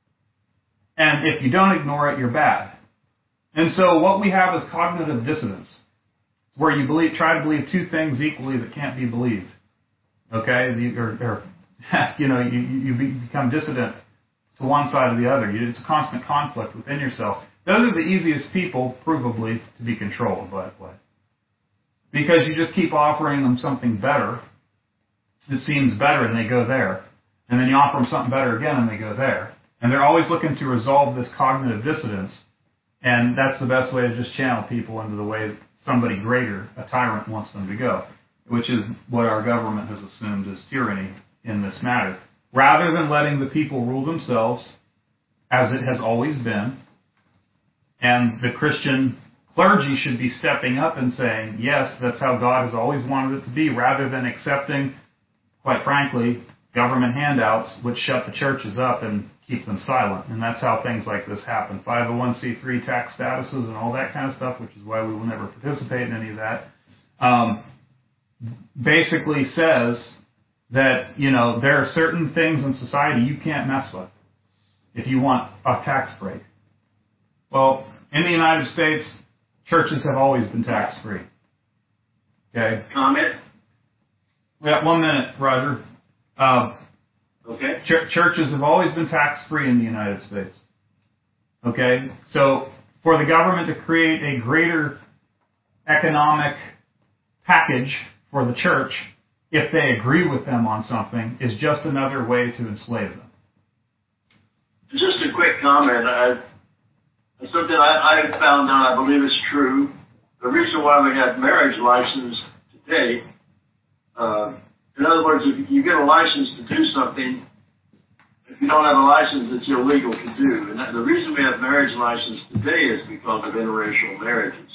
And if you don't ignore it, you're bad. And so what we have is cognitive dissonance, where you believe, try to believe two things equally that can't be believed. Okay? Or, or you know, you, you become dissident to one side or the other. It's a constant conflict within yourself. Those are the easiest people, provably, to be controlled, by the way. Because you just keep offering them something better that seems better, and they go there. And then you offer them something better again, and they go there. And they're always looking to resolve this cognitive dissonance. And that's the best way to just channel people into the way somebody greater, a tyrant, wants them to go, which is what our government has assumed is tyranny in this matter. Rather than letting the people rule themselves, as it has always been, and the Christian clergy should be stepping up and saying, yes, that's how God has always wanted it to be, rather than accepting, quite frankly, government handouts which shut the churches up and keep them silent. And that's how things like this happen. five oh one c three tax statuses and all that kind of stuff, which is why we will never participate in any of that, um, basically says that, you know, there are certain things in society you can't mess with if you want a tax break. Well, in the United States, churches have always been tax-free. Okay? Comment? Yeah, one minute, Roger. Uh, okay. Ch- churches have always been tax-free in the United States. Okay? So, for the government to create a greater economic package for the church, if they agree with them on something, is just another way to enslave them. Just a quick comment. I, something I, I found out, I believe it's true. The reason why we have marriage license today, uh, in other words, if you get a license to do something, if you don't have a license, it's illegal to do. And that, the reason we have marriage license today is because of interracial marriages.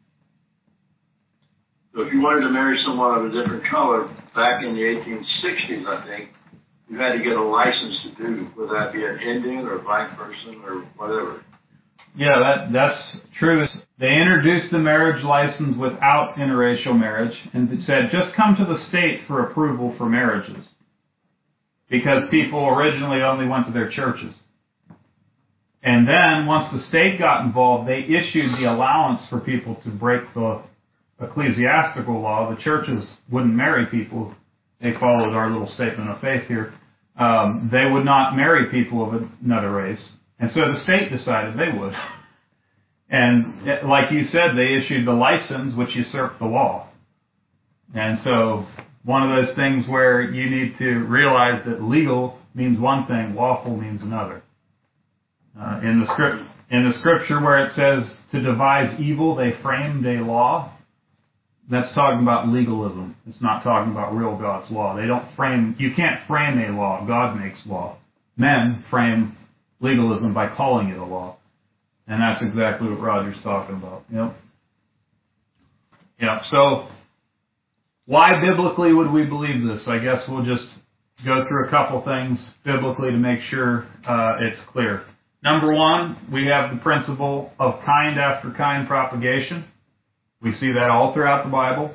So if you wanted to marry someone of a different color back in the eighteen sixties, I think, you had to get a license to do, whether that be an Indian or a black person or whatever. Yeah, that that's true. They introduced the marriage license without interracial marriage, and it said, just come to the state for approval for marriages. Because people originally only went to their churches. And then, once the state got involved, they issued the allowance for people to break the ecclesiastical law. The churches wouldn't marry people. They followed our little statement of faith here. Um, they would not marry people of another race. And so the state decided they would. And like you said, they issued the license which usurped the law. And so one of those things where you need to realize that legal means one thing, lawful means another. Uh, in the script, in the scripture where it says to devise evil, they framed a law. That's talking about legalism. It's not talking about real God's law. They don't frame, you can't frame a law. God makes law. Men frame legalism by calling it a law. And that's exactly what Roger's talking about. Yep. Yeah, so why biblically would we believe this? I guess we'll just go through a couple things biblically to make sure uh, it's clear. Number one, we have the principle of kind after kind propagation. We see that all throughout the Bible.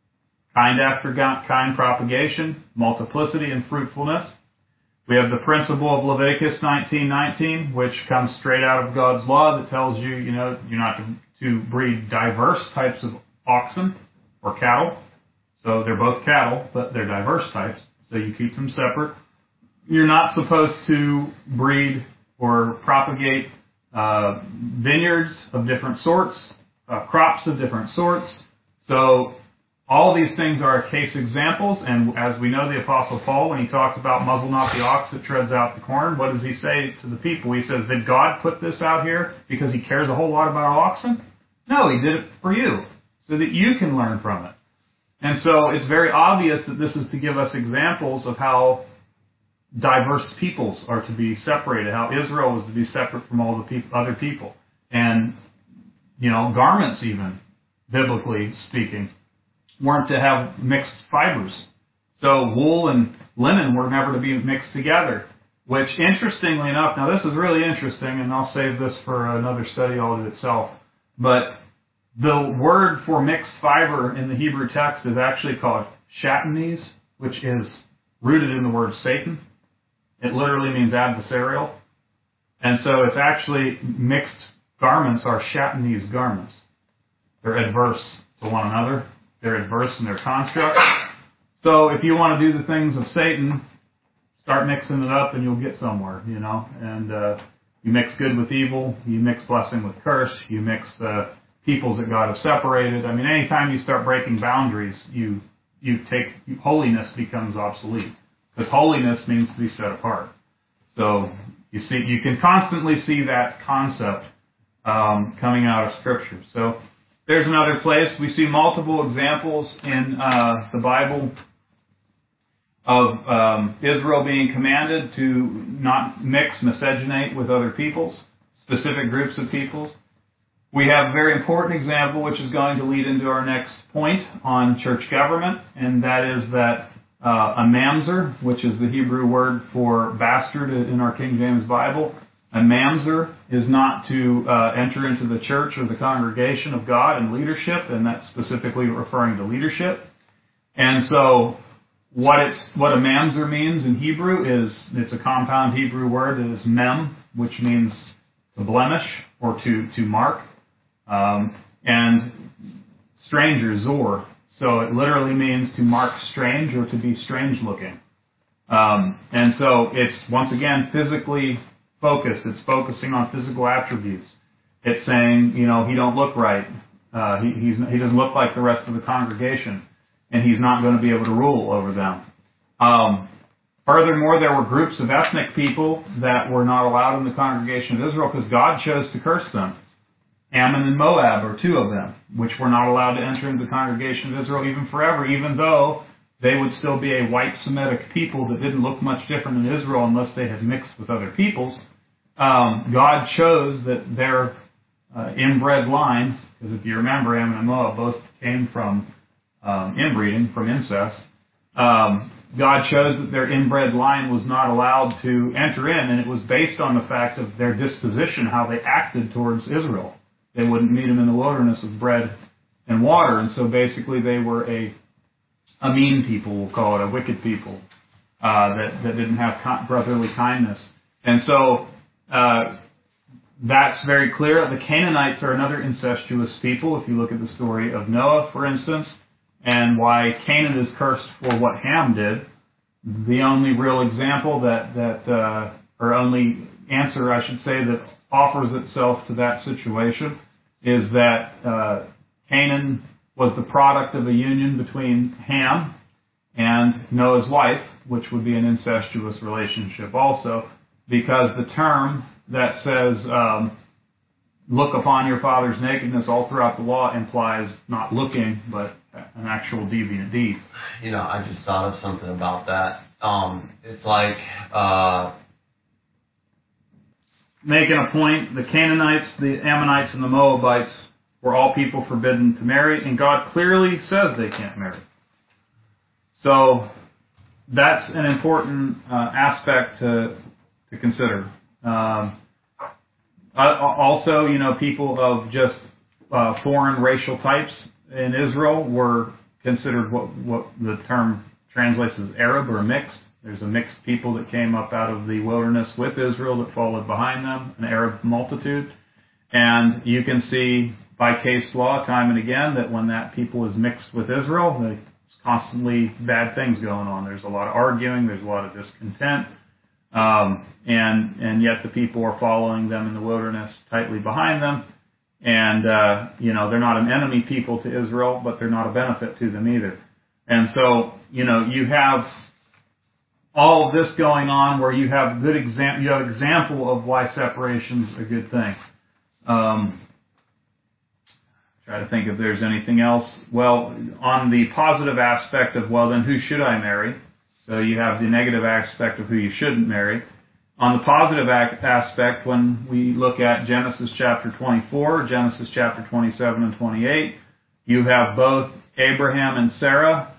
Kind after kind propagation, multiplicity and fruitfulness. We have the principle of Leviticus nineteen nineteen, which comes straight out of God's law that tells you, you know, you're not to, to breed diverse types of oxen or cattle. So they're both cattle, but they're diverse types, so you keep them separate. You're not supposed to breed or propagate uh, vineyards of different sorts, uh, crops of different sorts. So all these things are case examples, and as we know, the Apostle Paul, when he talks about muzzle not the ox that treads out the corn, what does he say to the people? He says, did God put this out here because he cares a whole lot about oxen? No, he did it for you, so that you can learn from it. And so it's very obvious that this is to give us examples of how diverse peoples are to be separated, how Israel was to be separate from all the pe- other people. And, you know, garments even, biblically speaking, weren't to have mixed fibers. So wool and linen were never to be mixed together, which interestingly enough, now this is really interesting, and I'll save this for another study all to itself, but the word for mixed fiber in the Hebrew text is actually called shatnez, which is rooted in the word Satan. It literally means adversarial. And so it's actually mixed garments are shatnez garments. They're adverse to one another. They're adverse in their construct. So if you want to do the things of Satan, start mixing it up and you'll get somewhere, you know. And uh, you mix good with evil. You mix blessing with curse. You mix uh, peoples that God has separated. I mean, anytime you start breaking boundaries, you you take holiness becomes obsolete. Because holiness means to be set apart. So you see, you can constantly see that concept um, coming out of Scripture. So there's another place. We see multiple examples in uh, the Bible of um, Israel being commanded to not mix, miscegenate with other peoples, specific groups of peoples. We have a very important example, which is going to lead into our next point on church government, and that is that uh, a mamzer, which is the Hebrew word for bastard in our King James Bible, a mamzer is not to uh, enter into the church or the congregation of God in leadership, and that's specifically referring to leadership. And so what it's what a mamzer means in Hebrew is, it's a compound Hebrew word that is mem, which means to blemish or to, to mark, um, and stranger, zor. So it literally means to mark strange or to be strange looking. Um, and so it's, once again, physically focused. It's focusing on physical attributes. It's saying, you know, he don't look right. Uh, he, he's, he doesn't look like the rest of the congregation, and he's not going to be able to rule over them. Um, furthermore, there were groups of ethnic people that were not allowed in the congregation of Israel because God chose to curse them. Ammon and Moab are two of them, which were not allowed to enter into the congregation of Israel even forever, even though they would still be a white Semitic people that didn't look much different than Israel unless they had mixed with other peoples. Um, God chose that their uh, inbred line, because if you remember, Ammon and Moab both came from um, inbreeding, from incest. Um, God chose that their inbred line was not allowed to enter in, and it was based on the fact of their disposition, how they acted towards Israel. They wouldn't meet them in the wilderness with bread and water, and so basically they were a a mean people, we'll call it, a wicked people, uh, that, that didn't have brotherly kindness. And so uh, that's very clear. The Canaanites are another incestuous people. If you look at the story of Noah, for instance, and why Canaan is cursed for what Ham did, the only real example that, that uh, or only answer, I should say, that offers itself to that situation is that uh, Canaan was the product of a union between Ham and Noah's wife, which would be an incestuous relationship also, because the term that says, um, look upon your father's nakedness all throughout the law implies not looking, but an actual deviant deed. You know, I just thought of something about that. Um, it's like, uh, making a point, the Canaanites, the Ammonites, and the Moabites were all people forbidden to marry, and God clearly says they can't marry. So that's an important uh, aspect to to consider. Um, also, you know, people of just uh, foreign racial types in Israel were considered what what the term translates as Arab or mixed. There's a mixed people that came up out of the wilderness with Israel that followed behind them, an Arab multitude. And you can see by case law time and again that when that people is mixed with Israel, there's constantly bad things going on. There's a lot of arguing, there's a lot of discontent, um, and and yet the people are following them in the wilderness tightly behind them. And, uh, you know, they're not an enemy people to Israel, but they're not a benefit to them either. And so, you know, you have all of this going on where you have good exam- you have example of why separation's a good thing. Um, try to think if there's anything else. Well, on the positive aspect of, well, then who should I marry? So you have the negative aspect of who you shouldn't marry. On the positive aspect, when we look at Genesis chapter twenty-four, Genesis chapter twenty-seven and twenty-eight, you have both Abraham and Sarah,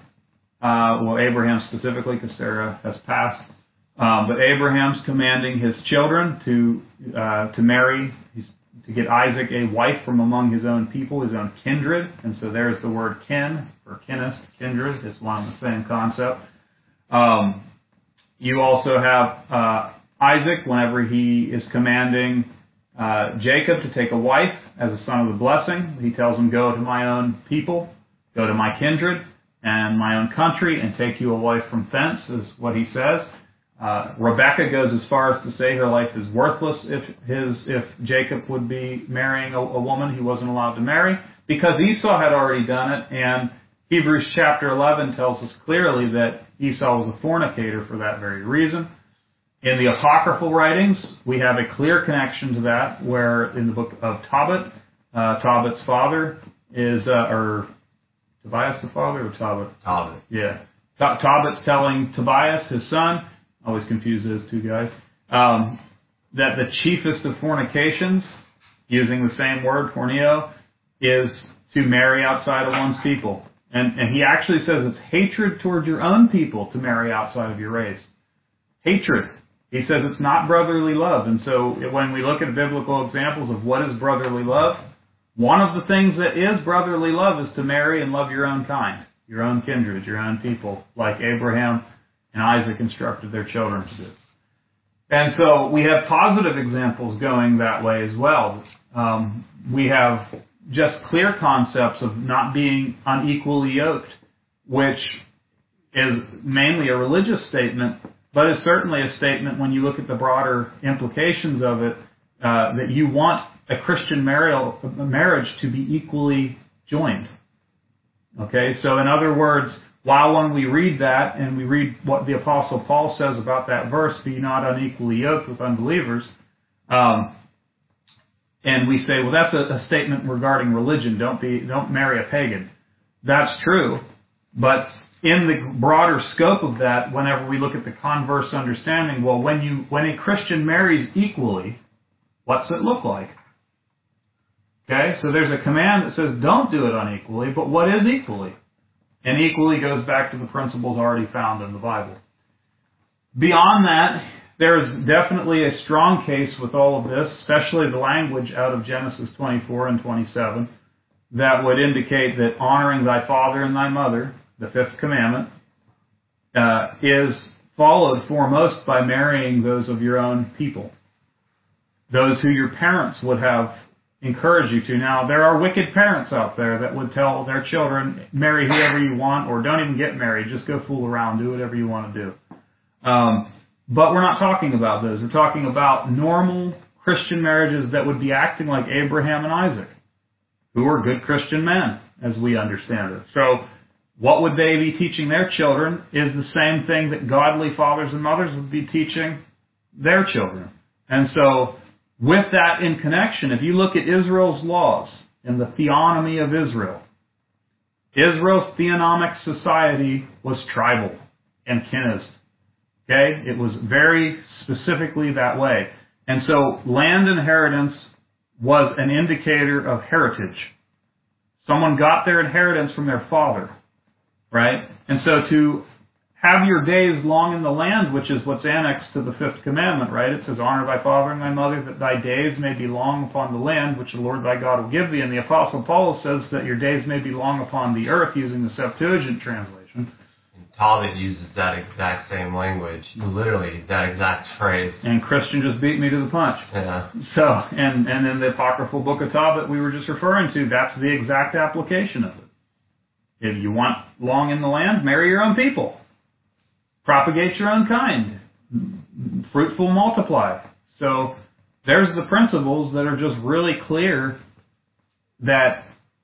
uh, well, Abraham specifically because Sarah has passed, um, but Abraham's commanding his children to uh, to marry, to get Isaac a wife from among his own people, his own kindred, and so there's the word kin, or kinist, kindred, it's one and the same concept. Um, you also have uh, Isaac, whenever he is commanding uh, Jacob to take a wife as a son of the blessing, he tells him, go to my own people, go to my kindred and my own country and take you a wife from thence, is what he says. Uh, Rebecca goes as far as to say her life is worthless if his if Jacob would be marrying a, a woman he wasn't allowed to marry, because Esau had already done it, and Hebrews chapter eleven tells us clearly that Esau was a fornicator for that very reason. In the apocryphal writings, we have a clear connection to that, where in the book of Tobit, uh, Tobit's father is, uh, or Tobias the father, or Tobit? Tobit. Yeah. T- Tobit's telling Tobias, his son, always confuse those two guys, um, that the chiefest of fornications, using the same word, porneo, is to marry outside of one's people. And, and he actually says it's hatred towards your own people to marry outside of your race. Hatred. He says it's not brotherly love. And so when we look at biblical examples of what is brotherly love, one of the things that is brotherly love is to marry and love your own kind, your own kindred, your own people, like Abraham and Isaac instructed their children to do. And so we have positive examples going that way as well. Um, we have just clear concepts of not being unequally yoked, which is mainly a religious statement, but is certainly a statement when you look at the broader implications of it, uh, that you want a Christian marriage to be equally joined. Okay, so in other words, while when we read that and we read what the Apostle Paul says about that verse, be not unequally yoked with unbelievers, um, and we say, well, that's a, a statement regarding religion. Don't be, don't marry a pagan. That's true, but in the broader scope of that, whenever we look at the converse understanding, well, when you when a Christian marries equally, what's it look like? Okay, so there's a command that says don't do it unequally, but what is equally? And equally goes back to the principles already found in the Bible. Beyond that, there is definitely a strong case with all of this, especially the language out of Genesis twenty-four and twenty-seven, that would indicate that honoring thy father and thy mother, the fifth commandment, uh, is followed foremost by marrying those of your own people, those who your parents would have encouraged you to. Now, there are wicked parents out there that would tell their children, marry whoever you want, or don't even get married, just go fool around, do whatever you want to do. Um, but we're not talking about those. We're talking about normal Christian marriages that would be acting like Abraham and Isaac, who were good Christian men, as we understand it. So, what would they be teaching their children is the same thing that godly fathers and mothers would be teaching their children. And so, with that in connection, if you look at Israel's laws and the theonomy of Israel, Israel's theonomic society was tribal and kinist. Okay? It was very specifically that way. And so, land inheritance was an indicator of heritage. Someone got their inheritance from their father. Right? And so to have your days long in the land, which is what's annexed to the fifth commandment, right? It says, honor thy father and thy mother, that thy days may be long upon the land, which the Lord thy God will give thee. And the Apostle Paul says that your days may be long upon the earth, using the Septuagint translation. And Talbot uses that exact same language, literally that exact phrase. And Christian just beat me to the punch. Yeah. So, and, and in the apocryphal book of Talbot we were just referring to, that's the exact application of it. If you want long in the land, marry your own people. Propagate your own kind. Fruitful, multiply. So there's the principles that are just really clear that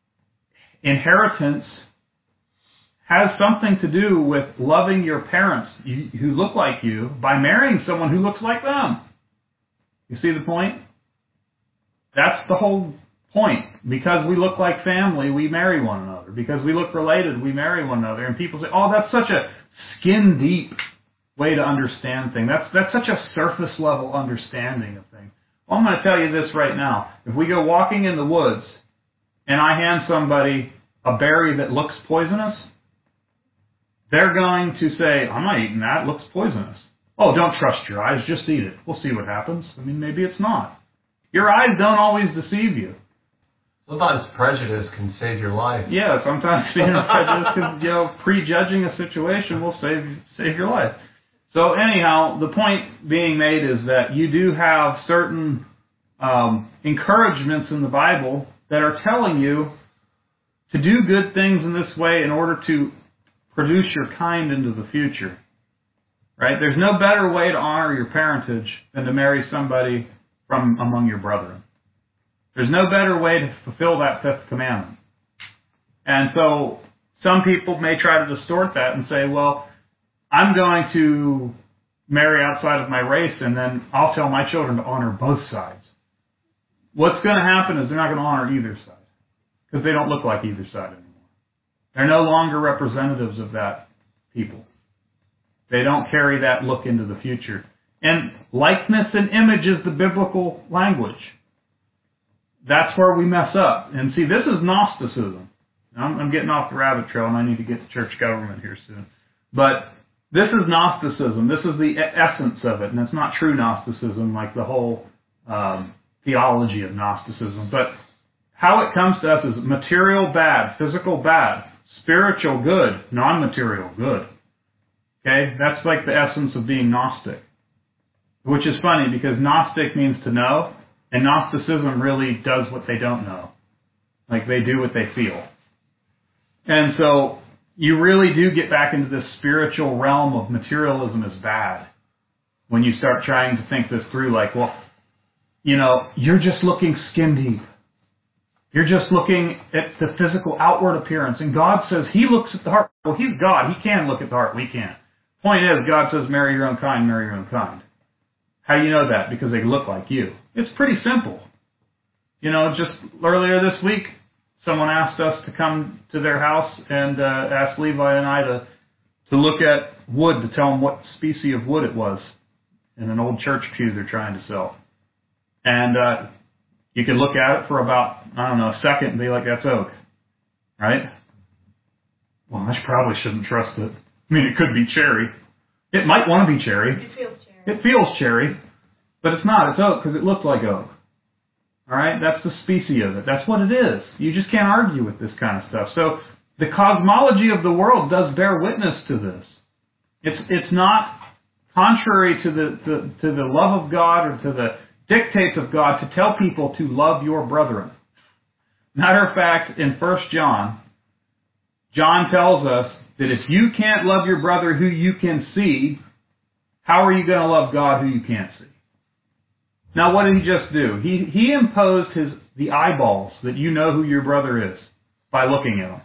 inheritance has something to do with loving your parents who look like you by marrying someone who looks like them. You see the point? That's the whole point. Because we look like family, we marry one another. Because we look related, we marry one another. And people say, oh, that's such a skin-deep way to understand things. That's that's such a surface-level understanding of things. Well, I'm going to tell you this right now. If we go walking in the woods and I hand somebody a berry that looks poisonous, they're going to say, I'm not eating that. It looks poisonous. Oh, don't trust your eyes. Just eat it. We'll see what happens. I mean, maybe it's not. Your eyes don't always deceive you. Sometimes prejudice can save your life. Yeah, sometimes being prejudiced, can, you know, prejudging a situation will save save your life. So anyhow, the point being made is that you do have certain um, encouragements in the Bible that are telling you to do good things in this way in order to produce your kind into the future. Right? There's no better way to honor your parentage than to marry somebody from among your brethren. There's no better way to fulfill that fifth commandment. And so some people may try to distort that and say, well, I'm going to marry outside of my race and then I'll tell my children to honor both sides. What's going to happen is they're not going to honor either side because they don't look like either side anymore. They're no longer representatives of that people. They don't carry that look into the future. And likeness and image is the biblical language. That's where we mess up. And see, this is Gnosticism. I'm, I'm getting off the rabbit trail, and I need to get to church government here soon. But this is Gnosticism. This is the essence of it, and it's not true Gnosticism like the whole um, theology of Gnosticism. But how it comes to us is material bad, physical bad, spiritual good, non-material good. Okay? That's like the essence of being Gnostic. Which is funny, because Gnostic means to know, and Gnosticism really does what they don't know. Like they do what they feel. And so you really do get back into this spiritual realm of materialism is bad. When you start trying to think this through, like, well, you know, you're just looking skin deep. You're just looking at the physical outward appearance. And God says He looks at the heart. Well, He's God. He can look at the heart. We can't. Point is, God says, marry your own kind, marry your own kind. How do you know that? Because they look like you. It's pretty simple. You know, just earlier this week, someone asked us to come to their house and uh, asked Levi and I to to look at wood, to tell them what species of wood it was in an old church pew they're trying to sell. And uh, you could look at it for about, I don't know, a second and be like, that's oak. Right? Well, I probably shouldn't trust it. I mean, it could be cherry. It might want to be cherry. It feels cherry. It feels cherry, but it's not. It's oak because it looks like oak. All right? That's the species of it. That's what it is. You just can't argue with this kind of stuff. So the cosmology of the world does bear witness to this. It's it's not contrary to the, the to the love of God or to the dictates of God to tell people to love your brethren. Matter of fact, in First John, John tells us that if you can't love your brother who you can see, how are you going to love God who you can't see? Now, what did he just do? He he imposed his the eyeballs that you know who your brother is by looking at him.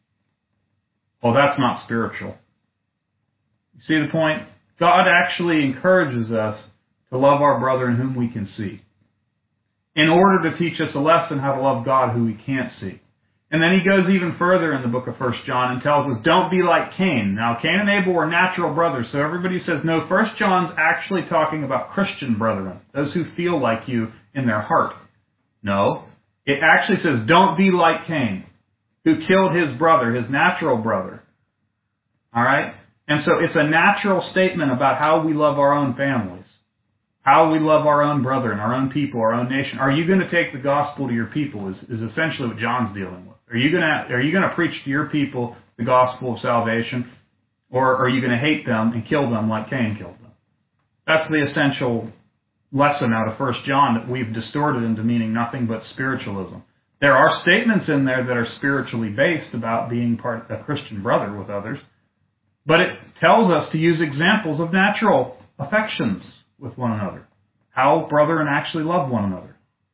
Well, that's not spiritual. You see the point? God actually encourages us to love our brother in whom we can see, in order to teach us a lesson how to love God who we can't see. And then he goes even further in the book of First John and tells us, don't be like Cain. Now, Cain and Abel were natural brothers, so everybody says, no, First John's actually talking about Christian brethren, those who feel like you in their heart. No, it actually says, don't be like Cain, who killed his brother, his natural brother. All right? And so it's a natural statement about how we love our own families, how we love our own brethren, our own people, our own nation. Are you going to take the gospel to your people is, is essentially what John's dealing with. Are you going to, are you going to preach to your people the gospel of salvation, or are you going to hate them and kill them like Cain killed them? That's the essential lesson out of First John that we've distorted into meaning nothing but spiritualism. There are statements in there that are spiritually based about being part a Christian brother with others, but it tells us to use examples of natural affections with one another, how brethren actually love one another.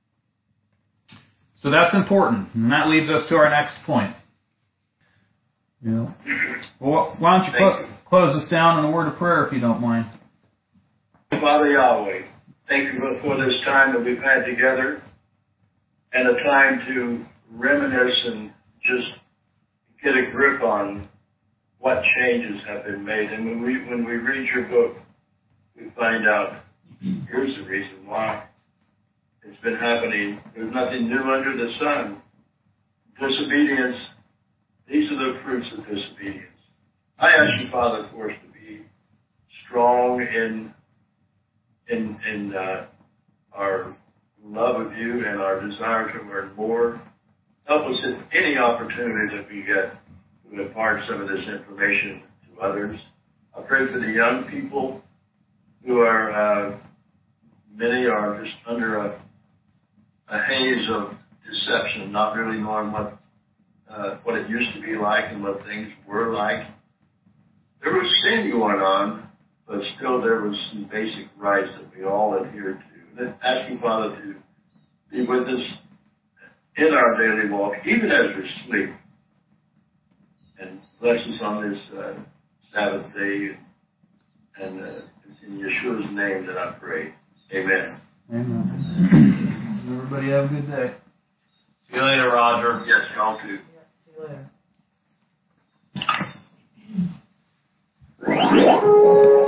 So that's important, and that leads us to our next point. You know, well, why don't you cl- close us down in a word of prayer if you don't mind. Father Yahweh, thank you for this time that we've had together and a time to reminisce and just get a grip on what changes have been made. And when we when we read your book, we find out here's the reason why it's been happening. There's nothing new under the sun. Disobedience, these are the fruits of disobedience. I ask you, Father, for us to be strong in in in uh, our love of you and our desire to learn more. Help us at any opportunity that we get to impart some of this information to others. I pray for the young people who are, uh, many are just under a, a haze of deception, not really knowing what uh, what it used to be like and what things were like. There was sin going on, but still there was some basic rights that we all adhered to. And asking Father to be with us in our daily walk, even as we sleep, and bless us on this uh, Sabbath day. And uh, it's in Yeshua's name that I pray. Amen. Amen. Everybody have a good day. See you later, Roger. Yes, y'all too. Yeah, see you later.